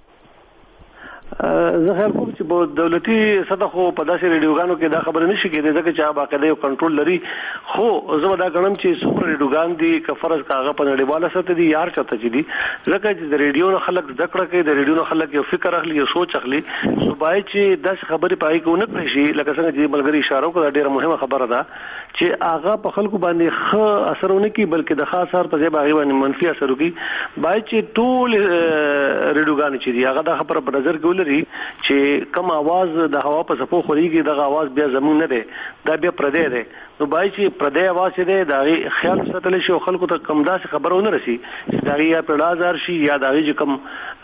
زه خیال کوم چې په دولتي سطح خو په داسې ریډیوګانو کې دا خبره نشي کېدای ځکه چې باقاعده یو کنټرول لري خو زه دا غواړم چې څومره ریډیوګان دي که فرض کاغه په نړیواله سطح دي یار چاته چې دي ځکه چې د ریډیو نه خلک ذکر کوي د ریډیو نه خلک یو فکر اخلي یو سوچ اخلي صوبای چې داس خبرې پای کوونه پرې شي لکه څنګه چې ملګری اشاره وکړه ډیره مهمه خبره ده چې هغه په خلکو باندې ښه اثرونه کوي بلکې د خاص اثر په ځای باندې منفي اثر کوي بای چې ټول ریډیوګان چې دي هغه د خبره په نظر کې ولري چې کوم आवाज د هوا په صفو خوريږي دغه आवाज بیا زمون نه دی دا بیا پردې دی نو بای چې پردې आवाज دې دا خیال ساتل شي او خلکو ته کم داسې خبرونه رسي چې دا یا پردازار شي یا دا چې کم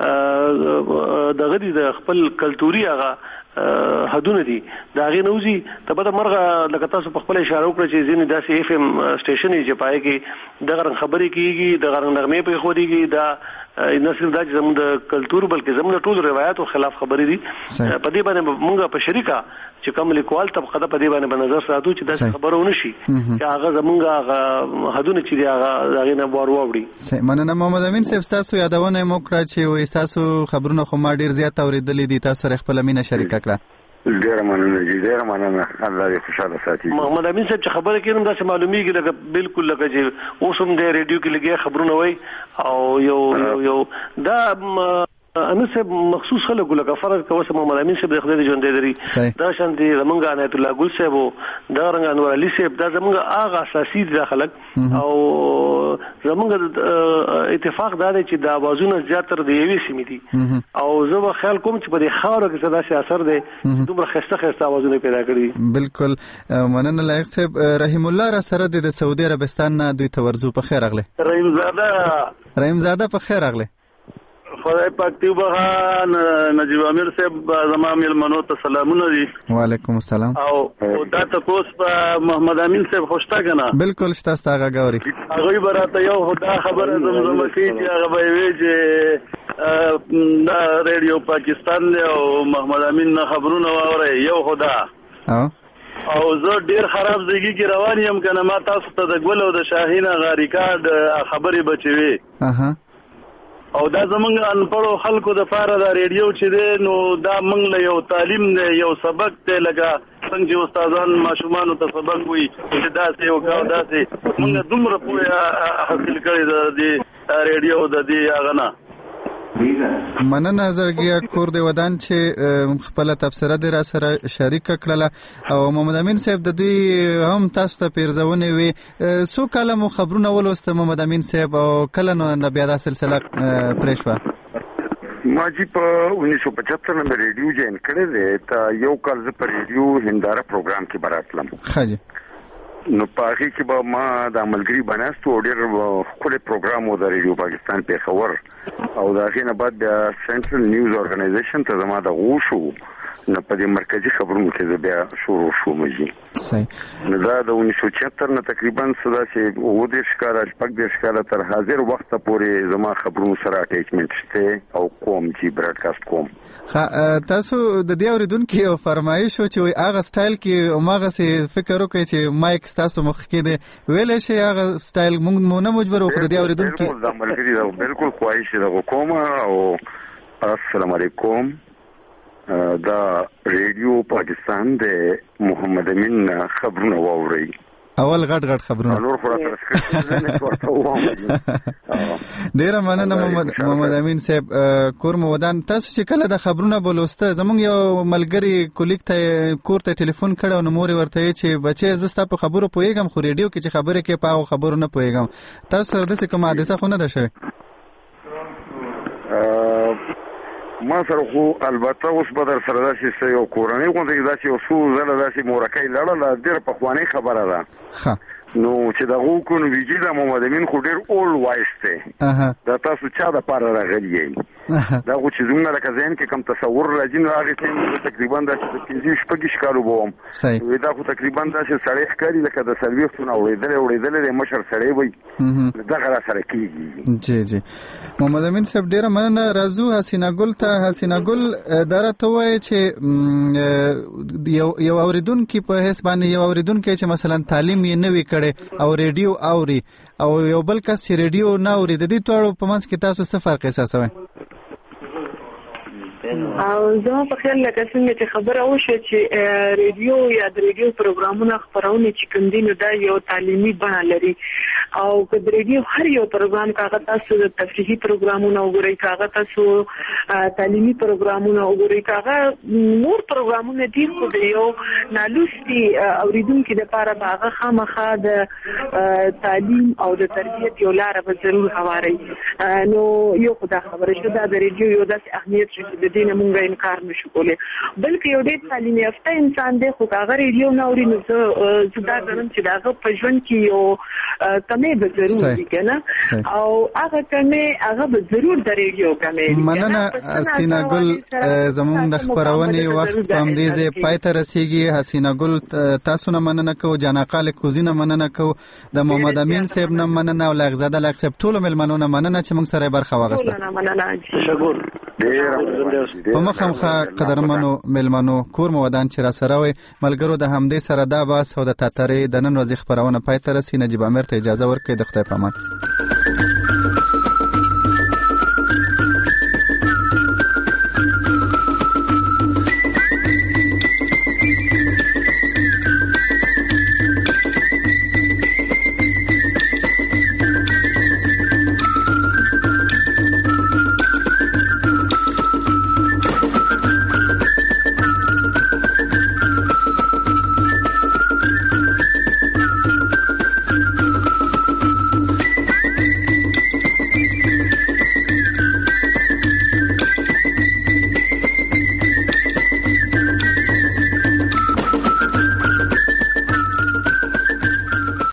دغه د خپل کلتوري هغه حدونه دي دا غي نوزي ته به مرغه لکه تاسو په خپل اشاره وکړه چې ځینې داسې اف ام سټیشن یې چې پای کې دغه خبرې کیږي دغه نغمې په خو دیږي دا نه صرف دا چې زموږ د کلتور بلکې زموږ ټول روایت او خلاف خبرې دي په دې باندې موږ په شریکه چې کوم لیکوال طبقه په دې باندې نظر ساتو چې دا خبرونه شي چې هغه زموږ هغه حدونه چې هغه هغه نه بار ووري مننه محمد امین صاحب تاسو یادونه مو کړه چې وې تاسو خبرونه خو ما ډیر زیات اوریدلې دي تاسو خپل مینه شریکه کړه ډیر مننه جی ډیر مننه الله دې خوشاله ساتي محمد امین صاحب چې خبره کړم دا چې معلومیږي لکه بالکل لکه چې اوس هم د ریډیو کې لګي خبرونه وای او یو یو دا انا سب مخصوص خلکو لکه فرض کوه سم محمد امین صاحب د خدای ژوند لري دا شان دي زمونږ عنایت الله ګل صاحب دا رنګ انور علي صاحب دا زمونږ اغه اساسي دي خلک او زمونږ اتفاق دا دی چې دا आवाजونه زیاتره دی یوې سیمې دي او زه به خیال کوم چې په دې خاور کې صدا سي اثر دی دومره خسته خسته आवाजونه پیدا کړی بالکل مننه لایق صاحب رحیم الله را سره د سعودي عربستان نه دوی تورزو په خیر اغله رحیم زاده رحیم زاده په خیر اغله خدای پاک تی وبخا نجیب امیر صاحب زما ملمنو ته سلامونه دي وعلیکم السلام او دا تاسو په محمد امین صاحب خوشتا کنه بالکل شتا ستاغه غوري هغه براته یو خدا خبره زمزمه کی چې هغه به وی چې دا ریډیو پاکستان او محمد امین خبرونه واره یو خدا او او زه ډیر خراب ځای کې روان یم کنه ما تاسو ته د ګل او د شاهین غا ریکارډ خبرې بچوي اها او دا زمونږ انپړو خلکو د پاره دا ریډیو چې دی نو دا موږ له یو تعلیم دی یو سبق دی لکه څنګه چې استادان ماشومانو ته سبق وایي چې داسې وکړه داسې موږ دومره پوهه حاصل کړې ده د ریډیو د دې هغه نه مننه زړګیا کور دی ودان چې خپل تبصره د را سره شریک کړله او محمد امین صاحب د دې هم تاسو ته پیرزونه وي سو کلمو خبرونه ولوست محمد امین صاحب او کله نو بیا د سلسله پرېښوه ما جی په उन्नीस सौ पचहत्तर में रेडियो جوائن کړی دی ته یو کال زه په ریډیو هنداره پروګرام کې براتلم خاجي نو پاغي کې به ما د عملګری بناستو ډېر خپل پروګرام و د ریډیو پاکستان په خبر او دا غینه بعد د سنټرل نیوز اورګنایزیشن ته زما د غوښو نه په دې مرکزی خبرونو کې بیا شروع شو مجي صحیح نو دا د उन्नीस सौ छिहत्तर نه تقریبا صدا چې و دې ښکارا شپږ دې ښکارا تر حاضر وخت پورې زما خبرونو سره اټیچمنت شته او کوم چې براډکاسټ کوم تاسو د دې اوریدونکو یو فرمایش شو چې هغه سټایل کې ماغه سي فکر وکړي چې مایک تاسو مخ کې دی ویل شي هغه سټایل مونږ نه مجبور وکړو د اوریدونکو د ملګری دا بالکل خواهش ده حکومت او السلام علیکم دا ریډیو پاکستان د محمد امین خبرونه واوري اول غټ غټ خبرونه نور خو راته ډیر مننه محمد محمد امین صاحب کور مو ودان تاسو چې کله د خبرونه بولسته زمونږ یو ملګری کولیک ته کور ته ټلیفون کړو نو مور ورته چې بچي زستا په خبرو پويګم خو ریډیو کې چې خبره کې پاو خبرو نه پويګم تاسو سره د څه کومه حادثه خو نه ده شوی ما سره خو البته اوس به در سره داسې یو کورنۍ غونډه کې داسې اصول زله داسې مورکۍ لړله ډېر پخوانۍ خبره ده ښه نو چې دغه وکړو نو ویجي د محمد امین خو ډېر اولډ وایس دی دا تاسو چا دپاره راغلي یئ دا خو چې زموږ لکه ذهن کې کوم تصور راځي نو هغې ټایم تقریبا داسې د پنځه شپږ کالو به وم دا خو تقریبا داسې سړی ښکاري لکه د څلوېښتو نه اورېدلی اورېدلی دی مشر سړی وي دغه را سره کېږي جی جی محمد امین صاحب ډېره مننه راځو حسینه ګل ته حسینه ګل دا راته ووایه چې یو اورېدونکي په حیث باندې یو اورېدونکی چې مثلا تعلیم یې نه وي کړی او ریډیو اوري او یو بل کس چې ریډیو نه اوري د دې ټولو په منځ کې تاسو څه فرق احساسوئ او زما په خیال لکه څنګه چې خبره وشوه چې ریډیو یا د ریډیو پروګرامونه خپرونه چې کوم دي نو دا یو تعلیمي بڼه لري او که د ریډیو هر یو پروګرام کاغه تاسو د تفریحي پروګرامونه وګورئ کاغه تاسو تعلیمي پروګرامونه وګورئ کاغه نور پروګرامونه دي خو د یو نالوستي اوریدونکو لپاره هغه خامخا د تعلیم او د تربیت یو لار به ضرور هواري نو یو خدای خبره شو دا د ریډیو یو داسې اهمیت چې د دین نه مونږ انکار نشو کولای بلکې یو ډېر تعلیم یافته انسان دی خو هغه ریډیو نه اوري نو زه دا غواړم چې داغه په ژوند کې یو کمې به ضرور وي کنه او هغه کمې هغه به ضرور د ریډیو کمې مننه حسینا ګل زموږ د خبرونې وخت په دې ځای پای ته رسیږي. حسینا ګل تاسو نه مننه کوو، جانقال کوزینه مننه کوو، د محمد امین صاحب نه مننه او لغزاده لغ صاحب ټول ملمنو نه مننه چې موږ سره برخه واغسته. تشکر. په مخامخه قدرمنو ملمنو کور مو ودان چې را سره وي ملګرو د همدې سره دا بس او د تاترې د نن ورځې خبرونه پای ته رسي. نجیب امیر ته اجازه ورکړئ. د خدای په امان.